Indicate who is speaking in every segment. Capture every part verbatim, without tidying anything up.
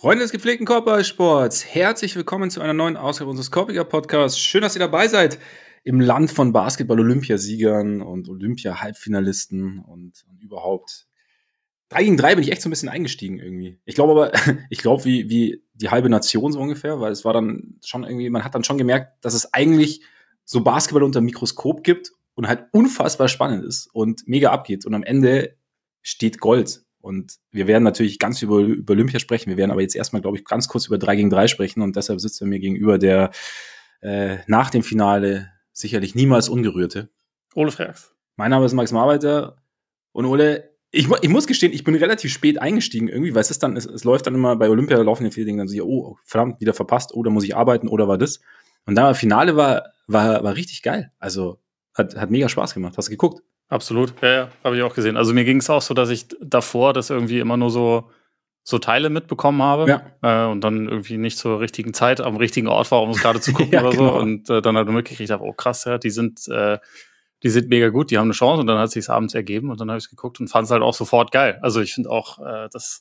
Speaker 1: Freunde des gepflegten Korbballsports, herzlich willkommen zu einer neuen Ausgabe unseres Korbiger-Podcasts. Schön, dass ihr dabei seid im Land von Basketball-Olympiasiegern und Olympia-Halbfinalisten und, und überhaupt. Drei gegen drei bin ich echt so ein bisschen eingestiegen irgendwie. Ich glaube aber, ich glaube wie, wie die halbe Nation so ungefähr, weil es war dann schon irgendwie, man hat dann schon gemerkt, dass es eigentlich so Basketball unter dem Mikroskop gibt und halt unfassbar spannend ist und mega abgeht und am Ende steht Gold. Und wir werden natürlich ganz über, über Olympia sprechen. Wir werden aber jetzt erstmal, glaube ich, ganz kurz über drei gegen drei sprechen. Und deshalb sitzt er mir gegenüber, der äh, nach dem Finale sicherlich niemals Ungerührte.
Speaker 2: Ole Freaks.
Speaker 1: Mein Name ist Max Marbeiter. Und Ole, ich, ich muss gestehen, ich bin relativ spät eingestiegen irgendwie, weil es ist dann, es, es läuft dann immer, bei Olympia laufen ja viele Dinge, dann so, oh, verdammt, wieder verpasst, oh, da muss ich arbeiten, oder war das. Und dann das Finale war, war, war richtig geil. Also hat, hat mega Spaß gemacht. Hast du geguckt?
Speaker 2: Absolut, ja, ja, habe ich auch gesehen. Also mir ging es auch so, dass ich davor das irgendwie immer nur so, so Teile mitbekommen habe
Speaker 1: ja.
Speaker 2: äh, und dann irgendwie nicht zur richtigen Zeit am richtigen Ort war, um es gerade zu gucken
Speaker 1: ja,
Speaker 2: oder
Speaker 1: genau.
Speaker 2: so. Und äh, dann halt mitgekriegt habe, oh krass, ja, die sind, äh, die sind mega gut, die haben eine Chance. Und dann hat es sich abends ergeben und dann habe ich es geguckt und fand es halt auch sofort geil. Also ich finde auch, äh, dass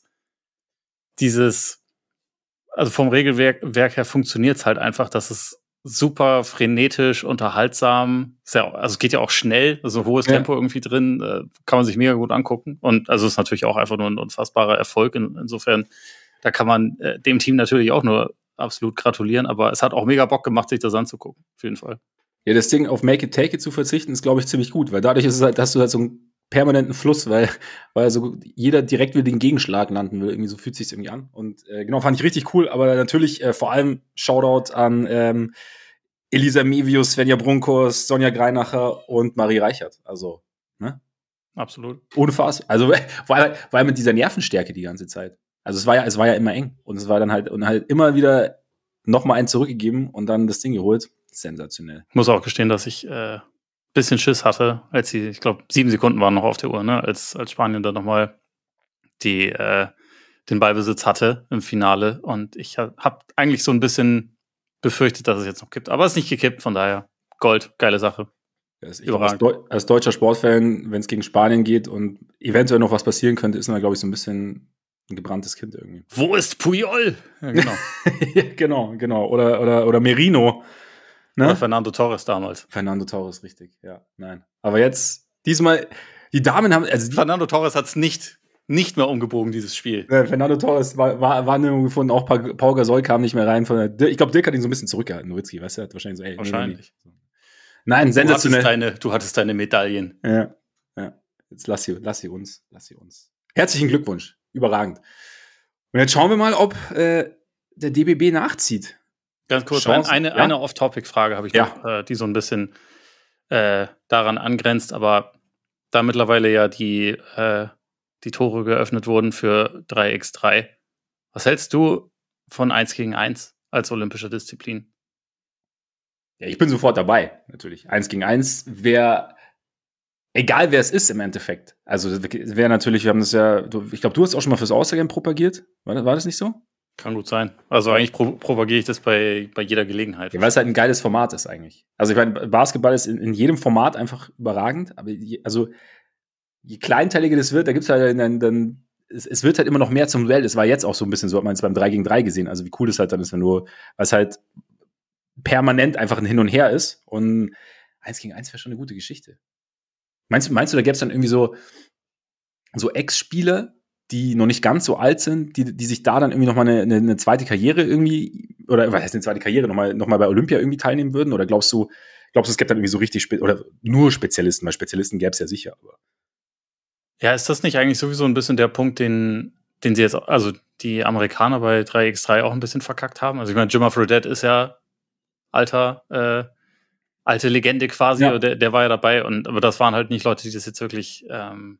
Speaker 2: dieses, also vom Regelwerk Werk her funktioniert es halt einfach, dass es super frenetisch, unterhaltsam. Ist ja, also es geht ja auch schnell, also hohes
Speaker 1: Ja.
Speaker 2: Tempo irgendwie drin, äh, kann man sich mega gut angucken. Und also es ist natürlich auch einfach nur ein unfassbarer Erfolg. In, insofern, da kann man äh, dem Team natürlich auch nur absolut gratulieren, aber es hat auch mega Bock gemacht, sich das anzugucken. Auf jeden Fall.
Speaker 1: Ja, das Ding auf Make it, take it zu verzichten, ist, glaube ich, ziemlich gut, weil dadurch ist es halt, hast du halt so einen permanenten Fluss, weil, weil also jeder direkt will den Gegenschlag landen will. Irgendwie so fühlt sich irgendwie an. Und äh, genau, fand ich richtig cool, aber natürlich äh, vor allem Shoutout an ähm, Elisa Mevius, Svenja Brunkos, Sonja Greinacher und Marie Reichert. Also, ne?
Speaker 2: Absolut.
Speaker 1: Unfassbar. Also, weil, weil mit dieser Nervenstärke die ganze Zeit. Also, es war ja, es war ja immer eng. Und es war dann halt, und halt immer wieder nochmal einen zurückgegeben und dann das Ding geholt. Sensationell.
Speaker 2: Ich muss auch gestehen, dass ich äh, bisschen Schiss hatte, als sie, ich glaube, sieben Sekunden waren noch auf der Uhr, ne, als, als Spanien dann nochmal die, äh, den Ballbesitz hatte im Finale. Und ich habe eigentlich so ein bisschen befürchtet, dass es jetzt noch kippt. Aber es ist nicht gekippt, von daher Gold, geile Sache.
Speaker 1: Ich Überragend. Als, Deu- als deutscher Sportfan, wenn es gegen Spanien geht und eventuell noch was passieren könnte, ist man, glaube ich, so ein bisschen ein gebranntes Kind irgendwie.
Speaker 2: Wo ist Puyol? Ja, genau.
Speaker 1: ja, genau, genau. Oder, oder, oder Merino. Ne?
Speaker 2: Oder Fernando Torres damals.
Speaker 1: Fernando Torres, richtig, ja. Nein. Aber jetzt, diesmal, die Damen haben. Also die,
Speaker 2: Fernando Torres hat es nicht, nicht mehr umgebogen, dieses Spiel.
Speaker 1: Ja, Fernando Torres war, war, war nirgendwo gefunden, auch Paul Gasol kam nicht mehr rein. Von der, ich glaube, Dirk hat ihn so ein bisschen zurückgehalten, Nowitzki, weißt du? Hat wahrscheinlich so, ey,
Speaker 2: Wahrscheinlich.
Speaker 1: Nee, nee, nee. Nein, sensationell.
Speaker 2: Du hattest deine, du hattest deine Medaillen.
Speaker 1: Ja, ja. Jetzt lass sie, lass sie uns, lass sie uns. Herzlichen Glückwunsch, überragend. Und jetzt schauen wir mal, ob äh, der D B B nachzieht.
Speaker 2: Ganz kurz, Chancen, eine, ja? eine Off-Topic-Frage habe ich
Speaker 1: ja.
Speaker 2: noch, äh, die so ein bisschen äh, daran angrenzt, aber da mittlerweile ja die, äh, die Tore geöffnet wurden für drei gegen drei. Was hältst du von eins gegen eins als olympische Disziplin?
Speaker 1: Ja, ich bin sofort dabei, natürlich. eins gegen eins wäre, egal wer es ist im Endeffekt. Also wäre natürlich, wir haben das ja, du, ich glaube, du hast auch schon mal fürs All-Star-Game propagiert. War das, war das nicht so?
Speaker 2: Kann gut sein. Also eigentlich pro- propagiere ich das bei, bei jeder Gelegenheit.
Speaker 1: Ja, weil es halt ein geiles Format ist eigentlich. Also ich meine, Basketball ist in, in jedem Format einfach überragend, aber je, also je kleinteiliger das wird, da gibt es halt dann, dann es, es wird halt immer noch mehr zum Duell. Es war jetzt auch so ein bisschen so, hat man es beim drei gegen drei gesehen, also wie cool das halt dann ist, wenn du, was halt permanent einfach ein Hin und Her ist und eins gegen eins wäre schon eine gute Geschichte. Meinst du, meinst du, da gäbe es dann irgendwie so, so Ex-Spieler, die noch nicht ganz so alt sind, die, die sich da dann irgendwie nochmal eine, eine, eine zweite Karriere irgendwie, oder was heißt eine zweite Karriere, nochmal noch mal bei Olympia irgendwie teilnehmen würden? Oder glaubst du, glaubst du, es gibt dann irgendwie so richtig, Spe- oder nur Spezialisten, weil Spezialisten gäbe es ja sicher. Aber.
Speaker 2: Ja, ist das nicht eigentlich sowieso ein bisschen der Punkt, den, den sie jetzt, also die Amerikaner bei drei gegen drei auch ein bisschen verkackt haben? Also ich meine, Jimmer Fredette ist ja alter, äh, alte Legende quasi,
Speaker 1: Ja.
Speaker 2: der, der war ja dabei, und aber das waren halt nicht Leute, die das jetzt wirklich ähm,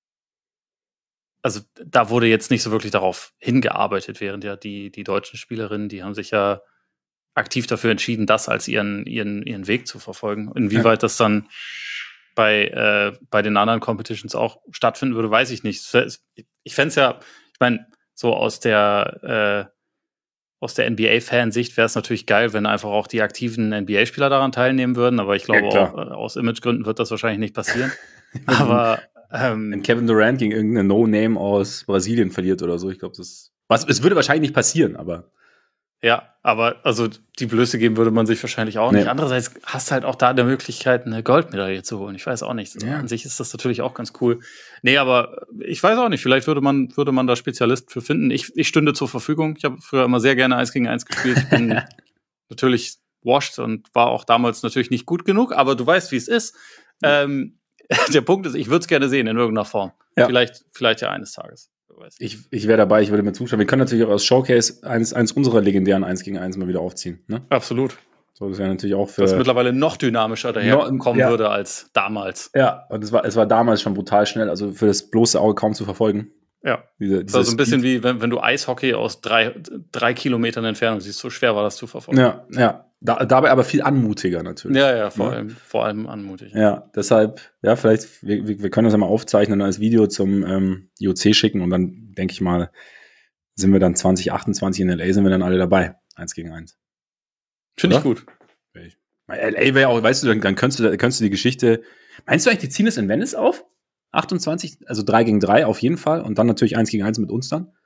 Speaker 2: also da wurde jetzt nicht so wirklich darauf hingearbeitet, während ja die, die deutschen Spielerinnen, die haben sich ja aktiv dafür entschieden, das als ihren, ihren, ihren Weg zu verfolgen. Inwieweit ja. das dann bei, äh, bei den anderen Competitions auch stattfinden würde, weiß ich nicht. Ich fände es ja, ich meine, so aus der, äh, aus der N B A-Fansicht wäre es natürlich geil, wenn einfach auch die aktiven N B A-Spieler daran teilnehmen würden, aber ich glaube
Speaker 1: ja,
Speaker 2: auch, äh, aus Imagegründen wird das wahrscheinlich nicht passieren. aber
Speaker 1: Ähm, Wenn Kevin Durant gegen irgendeine No-Name aus Brasilien verliert oder so, ich glaube, das Was, es würde wahrscheinlich nicht passieren, aber.
Speaker 2: Ja, aber also die Blöße geben würde man sich wahrscheinlich auch
Speaker 1: Nee.
Speaker 2: nicht. Andererseits hast du halt auch da die Möglichkeit, eine Goldmedaille zu holen. Ich weiß auch nicht.
Speaker 1: Ja.
Speaker 2: An sich ist das natürlich auch ganz cool. Nee, aber ich weiß auch nicht. Vielleicht würde man, würde man da Spezialist für finden. Ich, ich stünde zur Verfügung. Ich habe früher immer sehr gerne eins gegen eins gespielt. Ich bin natürlich washed und war auch damals natürlich nicht gut genug, aber du weißt, wie es ist. Ähm, der Punkt ist, ich würde es gerne sehen in irgendeiner Form.
Speaker 1: Ja.
Speaker 2: Vielleicht, vielleicht ja eines Tages.
Speaker 1: Ich, ich wäre dabei, ich würde mir zuschauen. Wir können natürlich auch aus Showcase eins, eins unserer legendären eins gegen eins mal wieder aufziehen. Ne?
Speaker 2: Absolut.
Speaker 1: So, das wäre natürlich auch für.
Speaker 2: Das mittlerweile noch dynamischer daherkommen
Speaker 1: no, ja.
Speaker 2: würde als damals.
Speaker 1: Ja, und es war, es war damals schon brutal schnell, also für das bloße Auge kaum zu verfolgen.
Speaker 2: Ja.
Speaker 1: Diese,
Speaker 2: das war so ein bisschen wie, wenn, wenn du Eishockey aus drei, drei Kilometern Entfernung siehst. So schwer war das zu verfolgen.
Speaker 1: Ja, ja. Da, dabei aber viel anmutiger natürlich.
Speaker 2: Ja, ja, vor,
Speaker 1: ja.
Speaker 2: allem, vor allem anmutig.
Speaker 1: Ja, deshalb, ja, vielleicht, wir, wir können das ja mal aufzeichnen und als Video zum ähm, I O C schicken und dann, denke ich mal, sind wir dann zwanzig achtundzwanzig in L A, sind wir dann alle dabei. Eins gegen eins.
Speaker 2: Finde ich gut.
Speaker 1: L A wäre auch, weißt du, dann, dann könntest, du, könntest du die Geschichte, meinst du eigentlich, die ziehen es in Venice auf? achtundzwanzig, also drei gegen drei auf jeden Fall und dann natürlich eins gegen eins mit uns dann?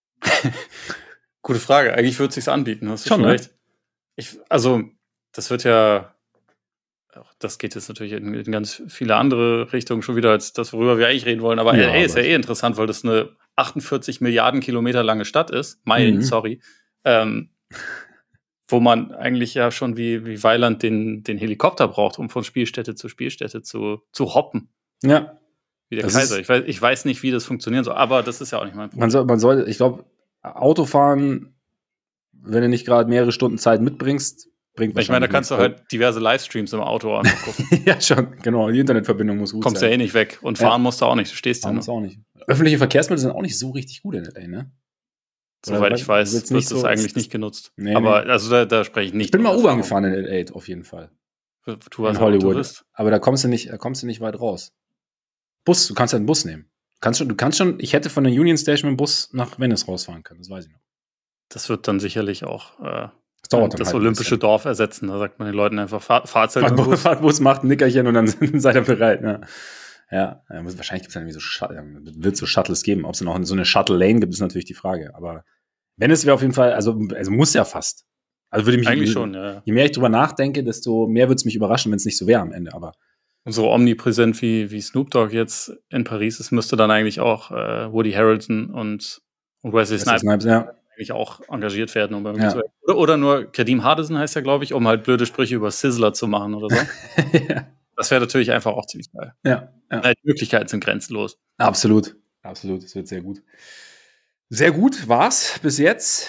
Speaker 2: Gute Frage. Eigentlich würde es sich anbieten. Hast du
Speaker 1: schon,
Speaker 2: schon
Speaker 1: ne?
Speaker 2: recht. Ich, also, das wird ja, das geht jetzt natürlich in, in ganz viele andere Richtungen schon wieder als das, worüber wir eigentlich reden wollen. Aber
Speaker 1: Ja,
Speaker 2: L A ist
Speaker 1: aber
Speaker 2: ja eh interessant, weil das eine achtundvierzig Milliarden Kilometer lange Stadt ist. Meilen,
Speaker 1: Mhm.
Speaker 2: sorry. Ähm, wo man eigentlich ja schon wie, wie Weiland den, den Helikopter braucht, um von Spielstätte zu Spielstätte zu, zu hoppen.
Speaker 1: Ja.
Speaker 2: Wie der
Speaker 1: Das
Speaker 2: Kaiser.
Speaker 1: ist-
Speaker 2: Ich weiß, ich weiß nicht, wie das funktionieren soll, aber das ist ja auch nicht mein Problem.
Speaker 1: Man soll, man soll, ich glaube, Autofahren, wenn du nicht gerade mehrere Stunden Zeit mitbringst, bringt
Speaker 2: Ich meine, da
Speaker 1: wahrscheinlich
Speaker 2: kannst du
Speaker 1: nichts.
Speaker 2: halt diverse Livestreams im Auto angucken.
Speaker 1: Ja, schon, genau. Die Internetverbindung muss gut
Speaker 2: Kommst ja
Speaker 1: sein.
Speaker 2: eh nicht weg. Und fahren
Speaker 1: Ja.
Speaker 2: musst du auch nicht. Du stehst ja
Speaker 1: Fahren
Speaker 2: nur.
Speaker 1: muss auch nicht. Öffentliche Verkehrsmittel sind auch nicht so richtig gut in L A, ne?
Speaker 2: Soweit ich weiß,
Speaker 1: wird's
Speaker 2: wird
Speaker 1: nicht
Speaker 2: das
Speaker 1: so-
Speaker 2: eigentlich nicht genutzt.
Speaker 1: Nee,
Speaker 2: aber
Speaker 1: nee.
Speaker 2: also da, da spreche ich nicht.
Speaker 1: Ich bin mal
Speaker 2: aus
Speaker 1: U-Bahn
Speaker 2: Erfahrung.
Speaker 1: gefahren in L A, auf jeden Fall.
Speaker 2: Du
Speaker 1: In
Speaker 2: hast
Speaker 1: Hollywood.
Speaker 2: Tourist.
Speaker 1: Aber da kommst du nicht, da kommst du nicht weit raus. Bus, du kannst ja einen Bus nehmen. Du kannst schon, du kannst schon, ich hätte von der Union Station mit dem Bus nach Venice rausfahren können, das weiß ich noch.
Speaker 2: Das wird dann sicherlich auch äh,
Speaker 1: Das dauert dann
Speaker 2: das
Speaker 1: halt ein
Speaker 2: olympische
Speaker 1: bisschen.
Speaker 2: Dorf ersetzen. Da sagt man den Leuten einfach, fahr, fahrt halt mit dem
Speaker 1: Fahrtbus,
Speaker 2: Bus.
Speaker 1: Fahrtbus macht ein Nickerchen und dann seid ihr bereit. Ja, ja, ja muss- wahrscheinlich gibt es dann irgendwie so, Shut- wird so Shuttles geben. Ob es dann auch so eine Shuttle-Lane gibt, ist natürlich die Frage. Aber Venice wäre auf jeden Fall, also, also muss ja fast. Also würde mich
Speaker 2: Eigentlich schon, ja. ja.
Speaker 1: Je mehr ich drüber nachdenke, desto mehr würde es mich überraschen, wenn es nicht so wäre am Ende. Aber
Speaker 2: Und so omnipräsent wie, wie Snoop Dogg jetzt in Paris ist, müsste dann eigentlich auch äh, Woody Harrelson und, und Wesley
Speaker 1: Wesley
Speaker 2: Snipes
Speaker 1: Snipes, ja.
Speaker 2: eigentlich auch engagiert werden. Um irgendwie
Speaker 1: Ja.
Speaker 2: zu, oder, oder nur Kadeem Hardison heißt ja, glaube ich, um halt blöde Sprüche über Sizzler zu machen oder so.
Speaker 1: ja,
Speaker 2: Das wäre natürlich einfach auch ziemlich geil.
Speaker 1: ja, ja.
Speaker 2: Die Möglichkeiten sind grenzenlos.
Speaker 1: Absolut. Absolut. Es wird sehr gut. Sehr gut war's bis jetzt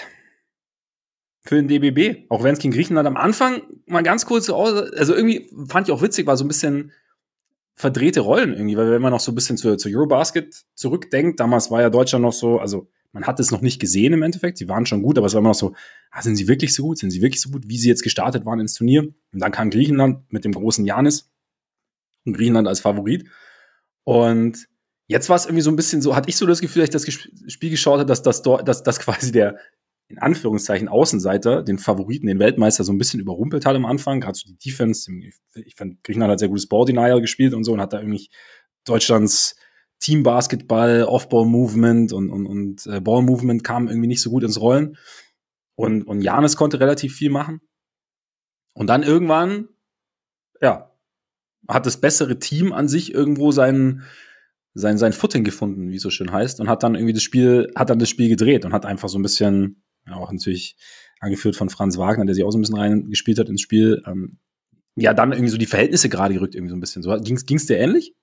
Speaker 1: für den D B B. Auch wenn es gegen Griechenland am Anfang mal ganz kurz so aus, also irgendwie fand ich auch witzig, war so ein bisschen verdrehte Rollen irgendwie, weil wenn man noch so ein bisschen zu, zu Eurobasket zurückdenkt, damals war ja Deutschland noch so, also man hat es noch nicht gesehen im Endeffekt, sie waren schon gut, aber es war immer noch so, ah, sind sie wirklich so gut, sind sie wirklich so gut, wie sie jetzt gestartet waren ins Turnier? Und dann kam Griechenland mit dem großen Giannis und Griechenland als Favorit und jetzt war es irgendwie so ein bisschen so, hatte ich so das Gefühl, dass ich das Spiel geschaut habe, dass das dort, dass das quasi der in Anführungszeichen Außenseiter, den Favoriten, den Weltmeister so ein bisschen überrumpelt hat am Anfang, gerade so die Defense. Ich fand, Griechenland hat sehr gutes Ball Denial gespielt und so und hat da irgendwie Deutschlands Team-Basketball, Off-Ball-Movement und, und, und äh, Ball-Movement kam irgendwie nicht so gut ins Rollen. Und, und Giannis konnte relativ viel machen. Und dann irgendwann, ja, hat das bessere Team an sich irgendwo seinen, sein, sein Footing gefunden, wie es so schön heißt, und hat dann irgendwie das Spiel, hat dann das Spiel gedreht und hat einfach so ein bisschen, ja, auch natürlich angeführt von Franz Wagner, der sich auch so ein bisschen reingespielt hat ins Spiel, ähm, ja, dann irgendwie so die Verhältnisse gerade gerückt, irgendwie so ein bisschen. So, ging's, ging's dir ähnlich?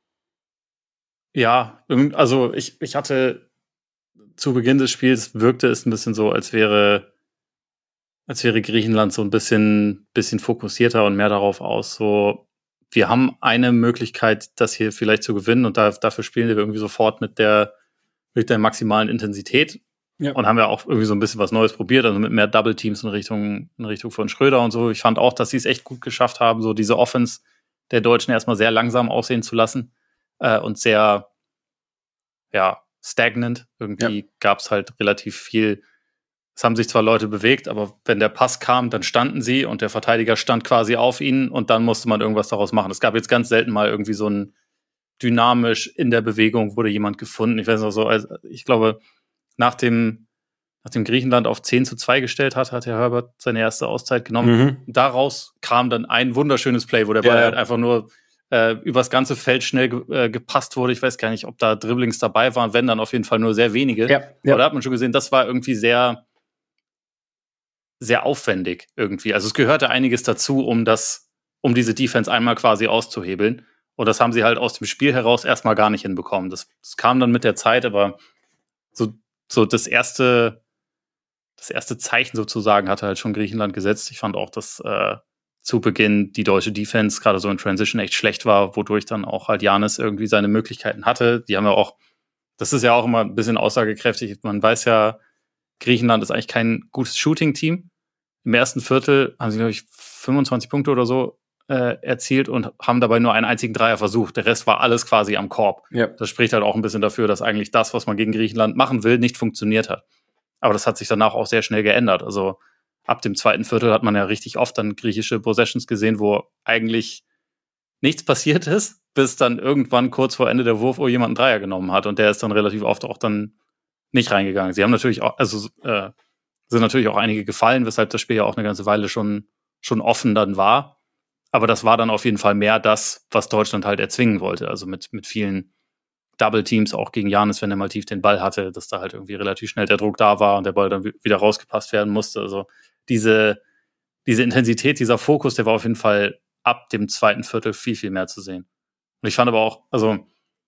Speaker 2: Ja, irgend- also ich, ich hatte zu Beginn des Spiels wirkte es ein bisschen so, als wäre, als wäre Griechenland so ein bisschen, bisschen fokussierter und mehr darauf aus, so, wir haben eine Möglichkeit, das hier vielleicht zu gewinnen und da, dafür spielen wir irgendwie sofort mit der, mit der maximalen Intensität.
Speaker 1: Ja.
Speaker 2: Und haben ja auch irgendwie so ein bisschen was Neues probiert, also mit mehr Double Teams in Richtung, in Richtung von Schröder und so. Ich fand auch, dass sie es echt gut geschafft haben, so diese Offense der Deutschen erstmal sehr langsam aussehen zu lassen äh, und sehr, ja, stagnant. Irgendwie
Speaker 1: Ja.
Speaker 2: gab es halt relativ viel. Es haben sich zwar Leute bewegt, aber wenn der Pass kam, dann standen sie und der Verteidiger stand quasi auf ihnen und dann musste man irgendwas daraus machen. Es gab jetzt ganz selten mal irgendwie so ein dynamisch in der Bewegung wurde jemand gefunden. Ich weiß noch so, also ich glaube, nach dem, nachdem Griechenland auf zehn zu zwei gestellt hat, hat Herr Herbert seine erste Auszeit genommen. Mhm. Daraus kam dann ein wunderschönes Play, wo der Ball ja. halt einfach nur äh, übers ganze Feld schnell ge äh, gepasst wurde. Ich weiß gar nicht, ob da Dribblings dabei waren, wenn dann auf jeden Fall nur sehr wenige. Ja. Ja. Aber da hat man schon gesehen, das war irgendwie sehr, sehr aufwendig irgendwie. Also es gehörte einiges dazu, um das, um diese Defense einmal quasi auszuhebeln. Und das haben sie halt aus dem Spiel heraus erstmal gar nicht hinbekommen. Das, das kam dann mit der Zeit, aber so, so das erste, das erste Zeichen sozusagen hatte halt schon Griechenland gesetzt. Ich fand auch, dass äh, zu Beginn die deutsche Defense gerade so in Transition echt schlecht war, wodurch dann auch halt Giannis irgendwie seine Möglichkeiten hatte. Die haben ja auch, das ist ja auch immer ein bisschen aussagekräftig. Man weiß ja, Griechenland ist eigentlich kein gutes Shooting-Team. Im ersten Viertel haben sie, glaube ich, fünfundzwanzig Punkte oder so Äh, erzielt und haben dabei nur einen einzigen Dreier versucht. Der Rest war alles quasi am Korb. Ja. Das spricht halt auch ein bisschen dafür, dass eigentlich das, was man gegen Griechenland machen will, nicht funktioniert hat. Aber das hat sich danach auch sehr schnell geändert. Also ab dem zweiten Viertel hat man ja richtig oft dann griechische Possessions gesehen, wo eigentlich nichts passiert ist, bis dann irgendwann kurz vor Ende der Wurf jemand einen Dreier genommen hat und der ist dann relativ oft auch dann nicht reingegangen. Sie haben natürlich auch, also äh, sind natürlich auch einige gefallen, weshalb das Spiel ja auch eine ganze Weile schon, schon offen dann war. Aber das war dann auf jeden Fall mehr das, was Deutschland halt erzwingen wollte. Also mit, mit vielen Double-Teams, auch gegen Giannis, wenn er mal tief den Ball hatte, dass da halt irgendwie relativ schnell der Druck da war und der Ball dann wieder rausgepasst werden musste. Also diese, diese Intensität, dieser Fokus, der war auf jeden Fall ab dem zweiten Viertel viel, viel mehr zu sehen. Und ich fand aber auch, also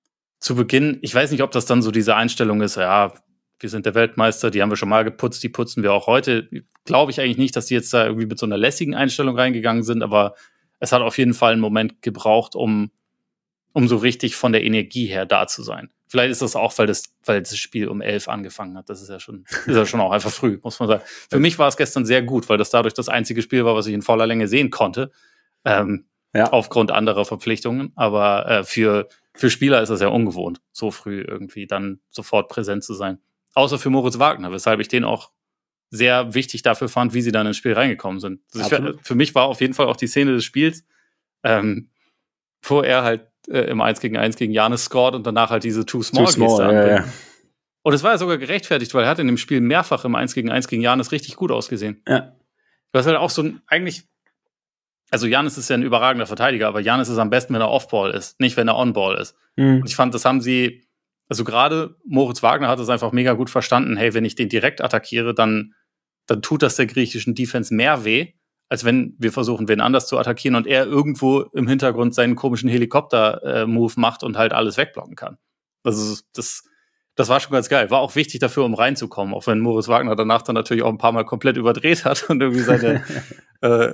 Speaker 2: zu Beginn, ich weiß nicht, ob das dann so diese Einstellung ist, ja, wir sind der Weltmeister, die haben wir schon mal geputzt, die putzen wir auch heute. Glaube ich eigentlich nicht, dass die jetzt da irgendwie mit so einer lässigen Einstellung reingegangen sind, aber es hat auf jeden Fall einen Moment gebraucht, um, um so richtig von der Energie her da zu sein. Vielleicht ist das auch, weil das, weil das Spiel um elf angefangen hat. Das ist ja schon, ist ja schon auch einfach früh, muss man sagen. Für mich war es gestern sehr gut, weil das dadurch das einzige Spiel war, was ich in voller Länge sehen konnte. Ähm, ja. Aufgrund anderer Verpflichtungen. Aber äh, für, für Spieler ist das ja ungewohnt, so früh irgendwie dann sofort präsent zu sein. Außer für Moritz Wagner, weshalb ich den auch sehr wichtig dafür fand, wie sie dann ins Spiel reingekommen sind. Also ich, für mich war auf jeden Fall auch die Szene des Spiels, ähm, wo er halt äh, im eins gegen eins gegen Giannis scored und danach halt diese Too-Small-Geste
Speaker 1: ja, ja.
Speaker 2: Und es war ja sogar gerechtfertigt, weil er hat in dem Spiel mehrfach im eins gegen eins gegen Giannis richtig gut ausgesehen.
Speaker 1: Ja.
Speaker 2: Du hast halt auch so ein, eigentlich, also Giannis ist ja ein überragender Verteidiger, aber Giannis ist am besten, wenn er Off-Ball ist, nicht wenn er On-Ball ist. Mhm. Und ich fand, das haben sie, also gerade Moritz Wagner hat es einfach mega gut verstanden, hey, wenn ich den direkt attackiere, dann dann tut das der griechischen Defense mehr weh, als wenn wir versuchen, wen anders zu attackieren und er irgendwo im Hintergrund seinen komischen Helikopter-Move äh, macht und halt alles wegblocken kann. Also das, das war schon ganz geil. War auch wichtig dafür, um reinzukommen, auch wenn Moritz Wagner danach dann natürlich auch ein paar Mal komplett überdreht hat und irgendwie seine, äh,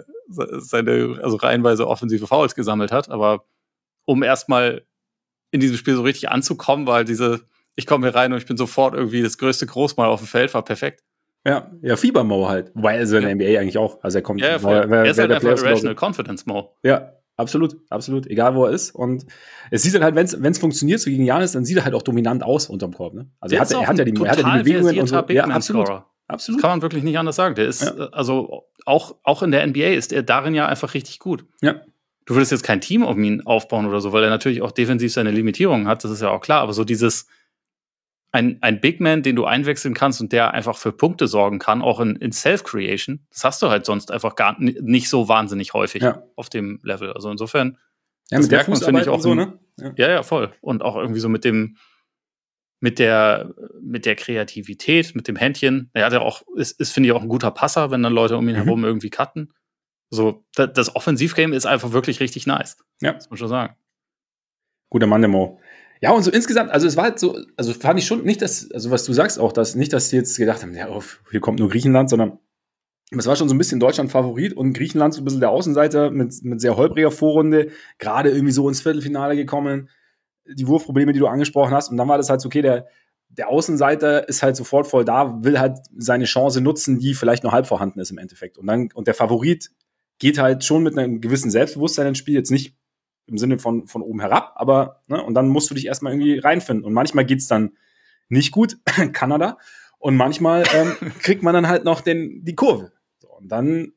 Speaker 2: seine also reihenweise offensive Fouls gesammelt hat. Aber um erstmal in diesem Spiel so richtig anzukommen, weil diese, ich komme hier rein und ich bin sofort irgendwie das größte Großmal auf dem Feld, war perfekt.
Speaker 1: Ja, ja, Fieber-Mo halt. Weil also in der ja. N B A eigentlich auch. Also er kommt.
Speaker 2: Ja, wer, wer, er ist halt einfach Irrational Confidence Mo.
Speaker 1: Ja, absolut, absolut. Egal wo er ist. Und es sieht dann halt, wenn es funktioniert, so gegen Giannis, dann sieht er halt auch dominant aus unterm Korb. Ne? Also er hat, er hat ja die, er hat ja die Bewegungen und so.
Speaker 2: Ja, absolut. absolut. Das kann man wirklich nicht anders sagen. Der ist, ja. also auch, auch in der N B A ist er darin ja einfach richtig gut.
Speaker 1: Ja.
Speaker 2: Du würdest jetzt kein Team um ihn aufbauen oder so, weil er natürlich auch defensiv seine Limitierungen hat, das ist ja auch klar. Aber so dieses Ein, ein Big Man, den du einwechseln kannst und der einfach für Punkte sorgen kann, auch in, in Self-Creation, das hast du halt sonst einfach gar n- nicht so wahnsinnig häufig ja. auf dem Level. Also insofern,
Speaker 1: ja, das merkt man, finde ich, auch so, ne?
Speaker 2: Ja. ja, ja, voll. Und auch irgendwie so mit dem, mit der, mit der Kreativität, mit dem Händchen. Er hat ja auch, ist, ist finde ich, auch ein guter Passer, wenn dann Leute um ihn mhm. herum irgendwie cutten. So, das, das Offensivgame ist einfach wirklich richtig nice.
Speaker 1: Ja.
Speaker 2: Das muss man schon sagen.
Speaker 1: Guter Mann, der Mo. Ja, und so insgesamt, also es war halt so, also fand ich schon nicht, dass, also was du sagst auch, dass nicht, dass die jetzt gedacht haben, ja, oh, hier kommt nur Griechenland, sondern es war schon so ein bisschen Deutschland Favorit und Griechenland so ein bisschen der Außenseiter mit, mit sehr holpriger Vorrunde, gerade irgendwie so ins Viertelfinale gekommen, die Wurfprobleme, die du angesprochen hast, und dann war das halt so, okay, der, der Außenseiter ist halt sofort voll da, will halt seine Chance nutzen, die vielleicht nur halb vorhanden ist im Endeffekt. Und dann, und der Favorit geht halt schon mit einem gewissen Selbstbewusstsein ins Spiel, jetzt nicht im Sinne von, von oben herab, aber, ne, und dann musst du dich erstmal irgendwie reinfinden. Und manchmal geht's dann nicht gut, Kanada, und manchmal ähm, kriegt man dann halt noch den, die Kurve. So, und dann,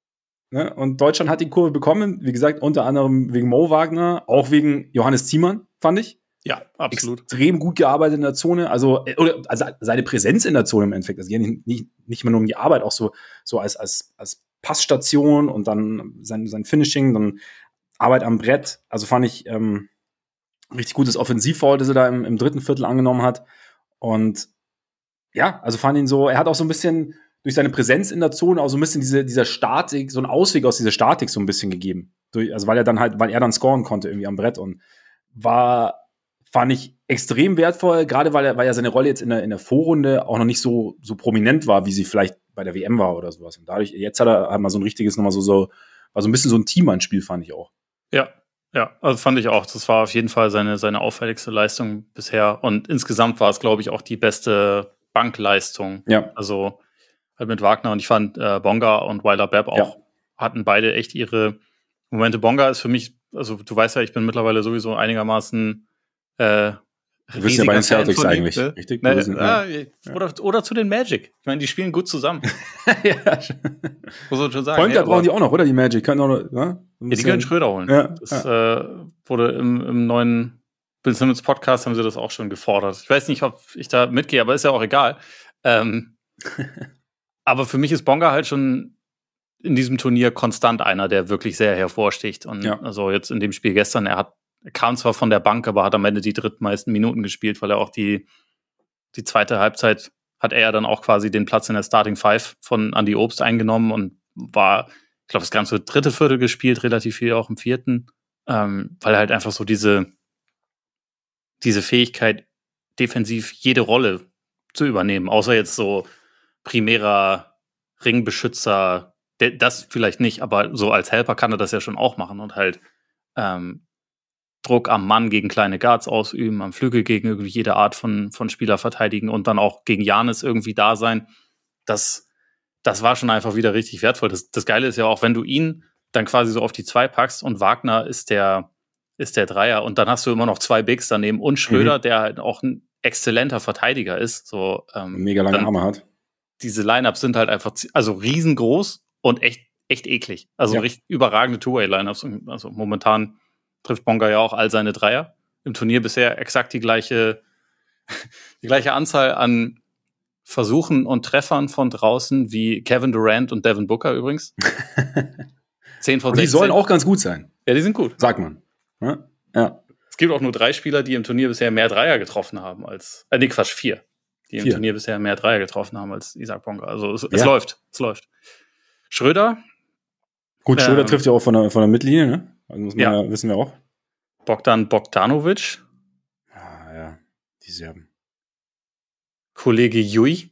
Speaker 1: ne, und Deutschland hat die Kurve bekommen, wie gesagt, unter anderem wegen Mo Wagner, auch wegen Johannes Thiemann, fand ich.
Speaker 2: Ja, absolut.
Speaker 1: Extrem gut gearbeitet in der Zone. Also, oder, also seine Präsenz in der Zone im Endeffekt. Also nicht, nicht, nicht mehr nur um die Arbeit, auch so, so als, als, als Passstation und dann sein, sein Finishing, dann Arbeit am Brett. Also fand ich ähm, richtig gutes Offensivfoul, das er da im, im dritten Viertel angenommen hat. Und ja, also fand ihn so, er hat auch so ein bisschen durch seine Präsenz in der Zone auch so ein bisschen diese, dieser Statik, so einen Ausweg aus dieser Statik so ein bisschen gegeben. Durch, also weil er dann halt, weil er dann scoren konnte irgendwie am Brett und war, fand ich extrem wertvoll, gerade weil er, weil er seine Rolle jetzt in der, in der Vorrunde auch noch nicht so, so prominent war, wie sie vielleicht bei der W M war oder sowas. Und dadurch, jetzt hat er halt mal so ein richtiges, nochmal so, so, war so ein bisschen so ein Team-Anspiel, fand ich auch.
Speaker 2: Ja, ja, also fand ich auch. Das war auf jeden Fall seine, seine auffälligste Leistung bisher. Und insgesamt war es, glaube ich, auch die beste Bankleistung.
Speaker 1: Ja.
Speaker 2: Also halt mit Wagner und ich fand äh, Bonga und Wilder Bepp auch ja. hatten beide echt ihre Momente. Bonga ist für mich, also du weißt ja, ich bin mittlerweile sowieso einigermaßen äh,
Speaker 1: Du bist ja bei den Celtics eigentlich,
Speaker 2: ne?
Speaker 1: Richtig?
Speaker 2: Ne,
Speaker 1: wissen,
Speaker 2: ja,
Speaker 1: ja.
Speaker 2: Oder, oder zu den Magic. Ich meine, die spielen gut zusammen.
Speaker 1: ja.
Speaker 2: Muss man schon sagen.
Speaker 1: Point Guard brauchen die auch noch, oder? Die Magic. Können auch noch, ne?
Speaker 2: Ja, die können Schröder holen.
Speaker 1: Ja,
Speaker 2: das
Speaker 1: ja.
Speaker 2: Äh, wurde im, im neuen Bill Simmons Podcast haben sie das auch schon gefordert. Ich weiß nicht, ob ich da mitgehe, aber ist ja auch egal. Ähm, aber für mich ist Bonga halt schon in diesem Turnier konstant einer, der wirklich sehr hervorsticht. Und
Speaker 1: ja.
Speaker 2: also jetzt in dem Spiel gestern, er hat Er kam zwar von der Bank, aber hat am Ende die drittmeisten Minuten gespielt, weil er auch die, die zweite Halbzeit hat er dann auch quasi den Platz in der Starting Five von Andy Obst eingenommen und war, ich glaube, das ganze dritte Viertel gespielt, relativ viel auch im vierten, ähm, weil er halt einfach so diese, diese Fähigkeit, defensiv jede Rolle zu übernehmen, außer jetzt so primärer Ringbeschützer, das vielleicht nicht, aber so als Helper kann er das ja schon auch machen und halt ähm, Druck am Mann gegen kleine Guards ausüben, am Flügel gegen irgendwie jede Art von, von Spieler verteidigen und dann auch gegen Giannis irgendwie da sein. Das, das war schon einfach wieder richtig wertvoll. Das, das Geile ist ja auch, wenn du ihn dann quasi so auf die zwei packst und Wagner ist der, ist der Dreier und dann hast du immer noch zwei Bigs daneben und Schröder, mhm. der halt auch ein exzellenter Verteidiger ist. So, ähm,
Speaker 1: mega lange Arme hat.
Speaker 2: Diese Lineups sind halt einfach, also riesengroß und echt, echt eklig. Also ja. richtig überragende Two-Way-Lineups. Also momentan trifft Bonga ja auch all seine Dreier. Im Turnier bisher exakt die gleiche, die gleiche Anzahl an Versuchen und Treffern von draußen wie Kevin Durant und Devin Booker übrigens. zehn von sechzehn.
Speaker 1: Die sollen auch ganz gut sein.
Speaker 2: Ja, die sind gut.
Speaker 1: Sagt man. Ja. ja.
Speaker 2: Es gibt auch nur drei Spieler, die im Turnier bisher mehr Dreier getroffen haben als, äh, nee, Quatsch, vier. Die im vier. Turnier bisher mehr Dreier getroffen haben als Isaac Bonga. Also es, es ja. läuft, es läuft. Schröder.
Speaker 1: Gut, Schröder ähm, trifft ja auch von der, von der Mittellinie, ne? Also muss man
Speaker 2: ja.
Speaker 1: ja, wissen wir auch.
Speaker 2: Bogdan Bogdanovic.
Speaker 1: Ah, ja, die Serben.
Speaker 2: Kollege Yui.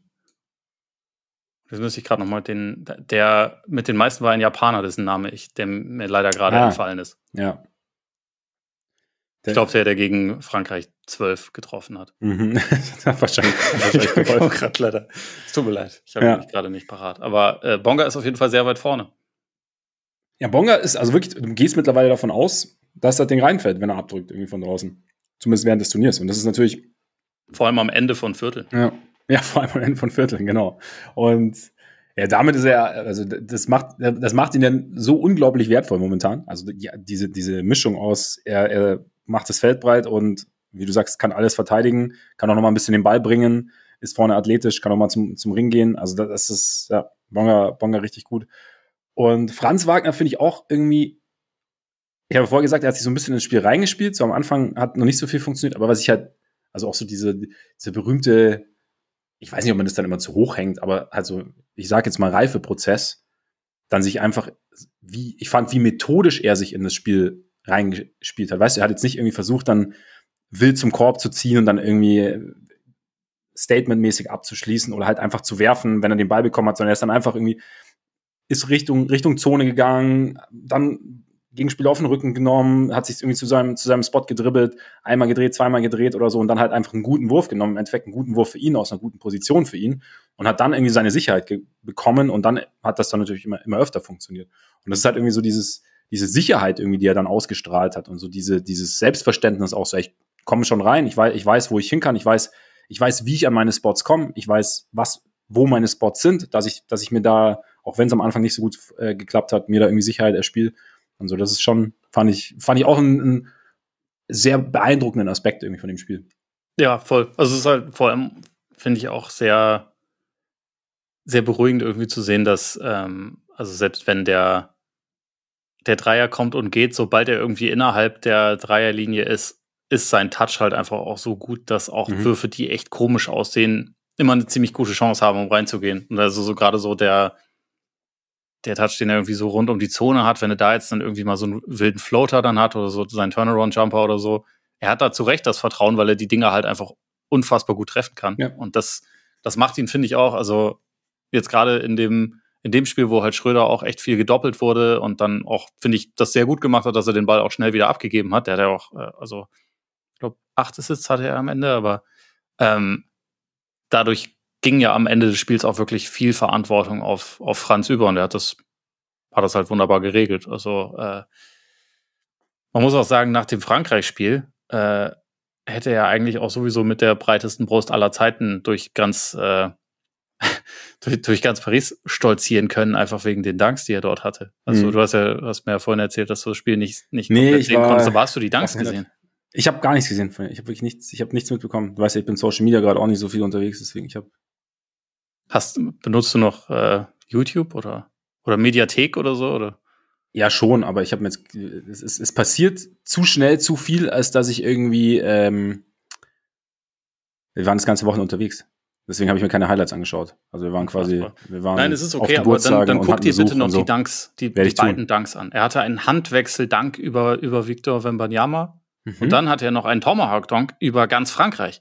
Speaker 2: Das müsste ich gerade nochmal den, der mit den meisten war ein Japaner, dessen Name ich, der mir leider gerade ah, entfallen ist.
Speaker 1: Ja.
Speaker 2: Der, ich glaube, der, der gegen Frankreich zwölf getroffen hat.
Speaker 1: Mhm. wahrscheinlich. wahrscheinlich
Speaker 2: ich gerade leider. Es tut mir leid, ich habe ja. mich gerade nicht parat. Aber äh, Bonga ist auf jeden Fall sehr weit vorne.
Speaker 1: Ja, Bonga ist, also wirklich, du gehst mittlerweile davon aus, dass das Ding reinfällt, wenn er abdrückt, irgendwie von draußen. Zumindest während des Turniers. Und das ist natürlich.
Speaker 2: Vor allem am Ende von Vierteln.
Speaker 1: Ja, ja vor allem am Ende von Vierteln, genau. Und ja, damit ist er, also das macht, das macht ihn dann so unglaublich wertvoll momentan. Also ja, diese, diese Mischung aus, er, er macht das Feld breit und, wie du sagst, kann alles verteidigen, kann auch noch mal ein bisschen den Ball bringen, ist vorne athletisch, kann auch mal zum, zum Ring gehen. Also das ist, ja, Bonga, Bonga richtig gut. Und Franz Wagner finde ich auch irgendwie, ich habe vorher gesagt, er hat sich so ein bisschen ins Spiel reingespielt, so am Anfang hat noch nicht so viel funktioniert, aber was ich halt, also auch so diese, diese berühmte, ich weiß nicht, ob man das dann immer zu hoch hängt, aber also, ich sage jetzt mal Reifeprozess, dann sich einfach, wie, ich fand, wie methodisch er sich in das Spiel reingespielt hat. Weißt du, er hat jetzt nicht irgendwie versucht, dann wild zum Korb zu ziehen und dann irgendwie statementmäßig abzuschließen oder halt einfach zu werfen, wenn er den Ball bekommen hat, sondern er ist dann einfach irgendwie, ist Richtung, Richtung Zone gegangen, dann Gegenspieler auf den Rücken genommen, hat sich irgendwie zu seinem, zu seinem Spot gedribbelt, einmal gedreht, zweimal gedreht oder so und dann halt einfach einen guten Wurf genommen, im Endeffekt einen guten Wurf für ihn, aus einer guten Position für ihn und hat dann irgendwie seine Sicherheit ge- bekommen und dann hat das dann natürlich immer, immer öfter funktioniert. Und das ist halt irgendwie so dieses, diese Sicherheit irgendwie, die er dann ausgestrahlt hat und so diese, dieses Selbstverständnis auch so, ich komme schon rein, ich weiß, ich weiß, wo ich hin kann, ich weiß, ich weiß, wie ich an meine Spots komme, ich weiß, was, wo meine Spots sind, dass ich, dass ich mir da, auch wenn es am Anfang nicht so gut äh, geklappt hat, mir da irgendwie Sicherheit erspiele. Und so, das ist schon, fand ich, fand ich auch ein, ein sehr beeindruckenden Aspekt irgendwie von dem Spiel.
Speaker 2: Ja, voll. Also es ist halt vor allem, finde ich, auch sehr, sehr beruhigend irgendwie zu sehen, dass, ähm, also selbst wenn der, der Dreier kommt und geht, sobald er irgendwie innerhalb der Dreierlinie ist, ist sein Touch halt einfach auch so gut, dass auch
Speaker 1: Mhm.
Speaker 2: Würfe, die echt komisch aussehen, immer eine ziemlich gute Chance haben, um reinzugehen. Und also so gerade so der, der Touch, den er irgendwie so rund um die Zone hat, wenn er da jetzt dann irgendwie mal so einen wilden Floater dann hat oder so seinen Turnaround-Jumper oder so, er hat da zu Recht das Vertrauen, weil er die Dinger halt einfach unfassbar gut treffen kann.
Speaker 1: Ja.
Speaker 2: Und das, das macht ihn, finde ich auch, also jetzt gerade in dem, in dem Spiel, wo halt Schröder auch echt viel gedoppelt wurde und dann auch, finde ich, das sehr gut gemacht hat, dass er den Ball auch schnell wieder abgegeben hat. Der hat ja auch, äh, also ich glaube, acht Assists hatte er am Ende, aber ähm, dadurch ging ja am Ende des Spiels auch wirklich viel Verantwortung auf, auf Franz über und er hat das, hat das halt wunderbar geregelt. Also äh, man muss auch sagen, nach dem Frankreich-Spiel äh, hätte er eigentlich auch sowieso mit der breitesten Brust aller Zeiten durch ganz äh, durch, durch ganz Paris stolzieren können, einfach wegen den Dunks, die er dort hatte. Also
Speaker 1: Mhm.
Speaker 2: du hast ja, du hast mir ja vorhin erzählt, dass du das Spiel nicht, nicht
Speaker 1: Nee,
Speaker 2: komplett
Speaker 1: ich
Speaker 2: sehen
Speaker 1: war-
Speaker 2: konntest. Aber hast du die Dunks
Speaker 1: war verhindert.
Speaker 2: gesehen?
Speaker 1: Ich habe gar nichts gesehen von ihr. Ich habe wirklich nichts, ich habe nichts mitbekommen. Du weißt ja, ich bin Social Media gerade auch nicht so viel unterwegs, deswegen ich habe
Speaker 2: Hast, benutzt du noch äh, YouTube oder, oder Mediathek oder so? Oder?
Speaker 1: ja schon, aber ich habe mir jetzt es, es, es passiert zu schnell zu viel, als dass ich irgendwie ähm, wir waren das ganze Wochen unterwegs. Deswegen habe ich mir keine Highlights angeschaut. Also wir waren quasi,
Speaker 2: Unfassbar.
Speaker 1: wir waren
Speaker 2: Nein, es ist
Speaker 1: auf
Speaker 2: okay, aber dann,
Speaker 1: Geburtstagen
Speaker 2: dann
Speaker 1: und
Speaker 2: guck
Speaker 1: hatten
Speaker 2: dir
Speaker 1: Besuch
Speaker 2: bitte noch
Speaker 1: und so.
Speaker 2: die Dunks, die,
Speaker 1: Werde
Speaker 2: die
Speaker 1: ich tun.
Speaker 2: beiden Dunks an. Er hatte einen Handwechsel-Dunk über, über Victor Wembanyama
Speaker 1: Mhm.
Speaker 2: und dann hatte er noch einen Tomahawk-Dunk über ganz Frankreich.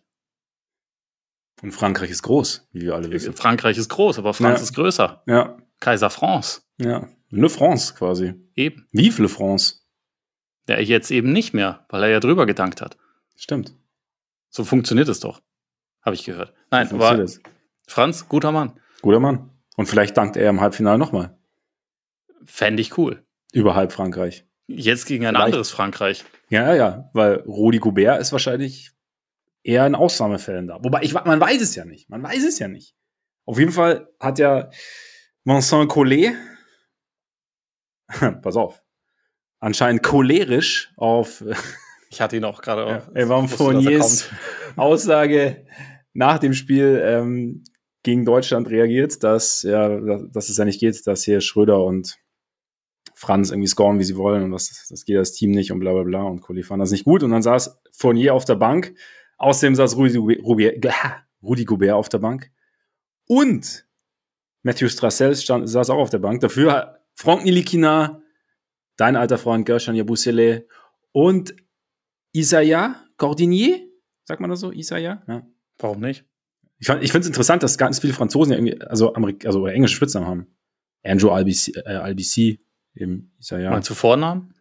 Speaker 1: Und Frankreich ist groß, wie wir alle wissen.
Speaker 2: Frankreich ist groß, aber France
Speaker 1: Ja.
Speaker 2: ist größer.
Speaker 1: Ja,
Speaker 2: Kaiser France.
Speaker 1: ja. Le France quasi.
Speaker 2: Eben.
Speaker 1: Vive le France.
Speaker 2: Ja, jetzt eben nicht mehr, weil er ja drüber gedankt hat.
Speaker 1: Stimmt.
Speaker 2: So funktioniert es doch. Habe ich gehört. Nein,
Speaker 1: So
Speaker 2: aber
Speaker 1: funktioniert es.
Speaker 2: Franz, guter Mann.
Speaker 1: Guter Mann. Und vielleicht dankt er im Halbfinale nochmal.
Speaker 2: Fände ich cool.
Speaker 1: Überhalb Frankreich.
Speaker 2: Jetzt gegen ein
Speaker 1: Vielleicht.
Speaker 2: anderes Frankreich.
Speaker 1: Ja, ja, weil Rudi Gobert ist wahrscheinlich eher in Ausnahmefällen da. Wobei, ich, man weiß es ja nicht. Man weiß es ja nicht. Auf jeden Fall hat ja Vincent Collet, pass auf, anscheinend cholerisch auf
Speaker 2: Ich hatte ihn auch gerade
Speaker 1: ja,
Speaker 2: auf.
Speaker 1: Evan
Speaker 2: Ich wusste, dass er
Speaker 1: Fourniers
Speaker 2: kommt.
Speaker 1: Aussage nach dem Spiel ähm, gegen Deutschland reagiert, dass, ja, dass es ja nicht geht, dass hier Schröder und Franz irgendwie scoren, wie sie wollen und das, das geht das Team nicht und bla bla bla und Collet fand das nicht gut und dann saß Fournier auf der Bank, außerdem saß Rudi, Rudi, Rudi Gobert auf der Bank und Matthew Strassel stand, saß auch auf der Bank. Dafür Franck Nilikina, dein alter Freund Gershon Yabusele und Isaiah Cordinier, sagt man das so? Isaiah? Ja.
Speaker 2: Warum nicht?
Speaker 1: Ich, fand- ich finde es interessant, dass ganz viele Franzosen ja irgendwie, also, Amerik also englische Spitznamen haben. Andrew Albici, äh, Albici im Isaiah.
Speaker 2: Meinst du Vornamen?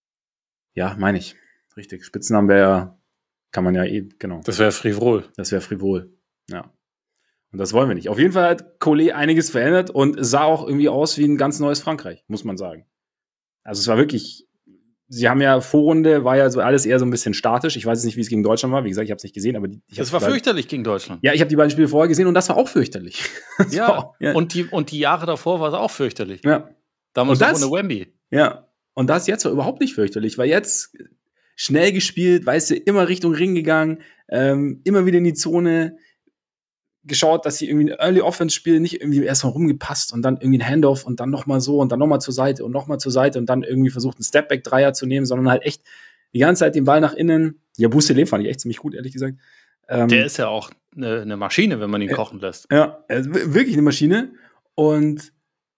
Speaker 1: Ja, meine ich. Richtig. Spitznamen wäre ja, kann man ja eh, genau.
Speaker 2: Das wäre frivol.
Speaker 1: Das wäre frivol. Ja. Und das wollen wir nicht. Auf jeden Fall hat Collet einiges verändert und sah auch irgendwie aus wie ein ganz neues Frankreich, muss man sagen. Also es war wirklich, sie haben ja Vorrunde, war ja so alles eher so ein bisschen statisch. Ich weiß jetzt nicht, wie es gegen Deutschland war. Wie gesagt, ich habe es nicht gesehen, aber die, ich
Speaker 2: Das
Speaker 1: hab
Speaker 2: war
Speaker 1: die beiden-
Speaker 2: fürchterlich gegen Deutschland.
Speaker 1: Ja, ich habe die beiden Spiele vorher gesehen und das war auch fürchterlich. Das
Speaker 2: Ja.
Speaker 1: war auch- ja.
Speaker 2: Und, die, und die Jahre davor war es auch fürchterlich.
Speaker 1: ja.
Speaker 2: Damals
Speaker 1: Und
Speaker 2: noch
Speaker 1: das-
Speaker 2: ohne Wemby.
Speaker 1: Ja, und das jetzt war überhaupt nicht fürchterlich, weil jetzt schnell gespielt, weißt du, immer Richtung Ring gegangen, ähm, immer wieder in die Zone geschaut, dass sie irgendwie ein Early Offense spielen, nicht irgendwie erstmal rumgepasst und dann irgendwie ein Handoff und dann nochmal so und dann nochmal zur Seite und nochmal zur Seite und dann irgendwie versucht, einen Stepback-Dreier zu nehmen, sondern halt echt die ganze Zeit den Ball nach innen. Ja, Bousselé fand ich echt ziemlich gut, ehrlich gesagt. Ähm,
Speaker 2: Der ist ja auch eine, eine Maschine, wenn man ihn
Speaker 1: Ja.
Speaker 2: kochen lässt.
Speaker 1: Ja, er ist wir- wirklich eine Maschine. Und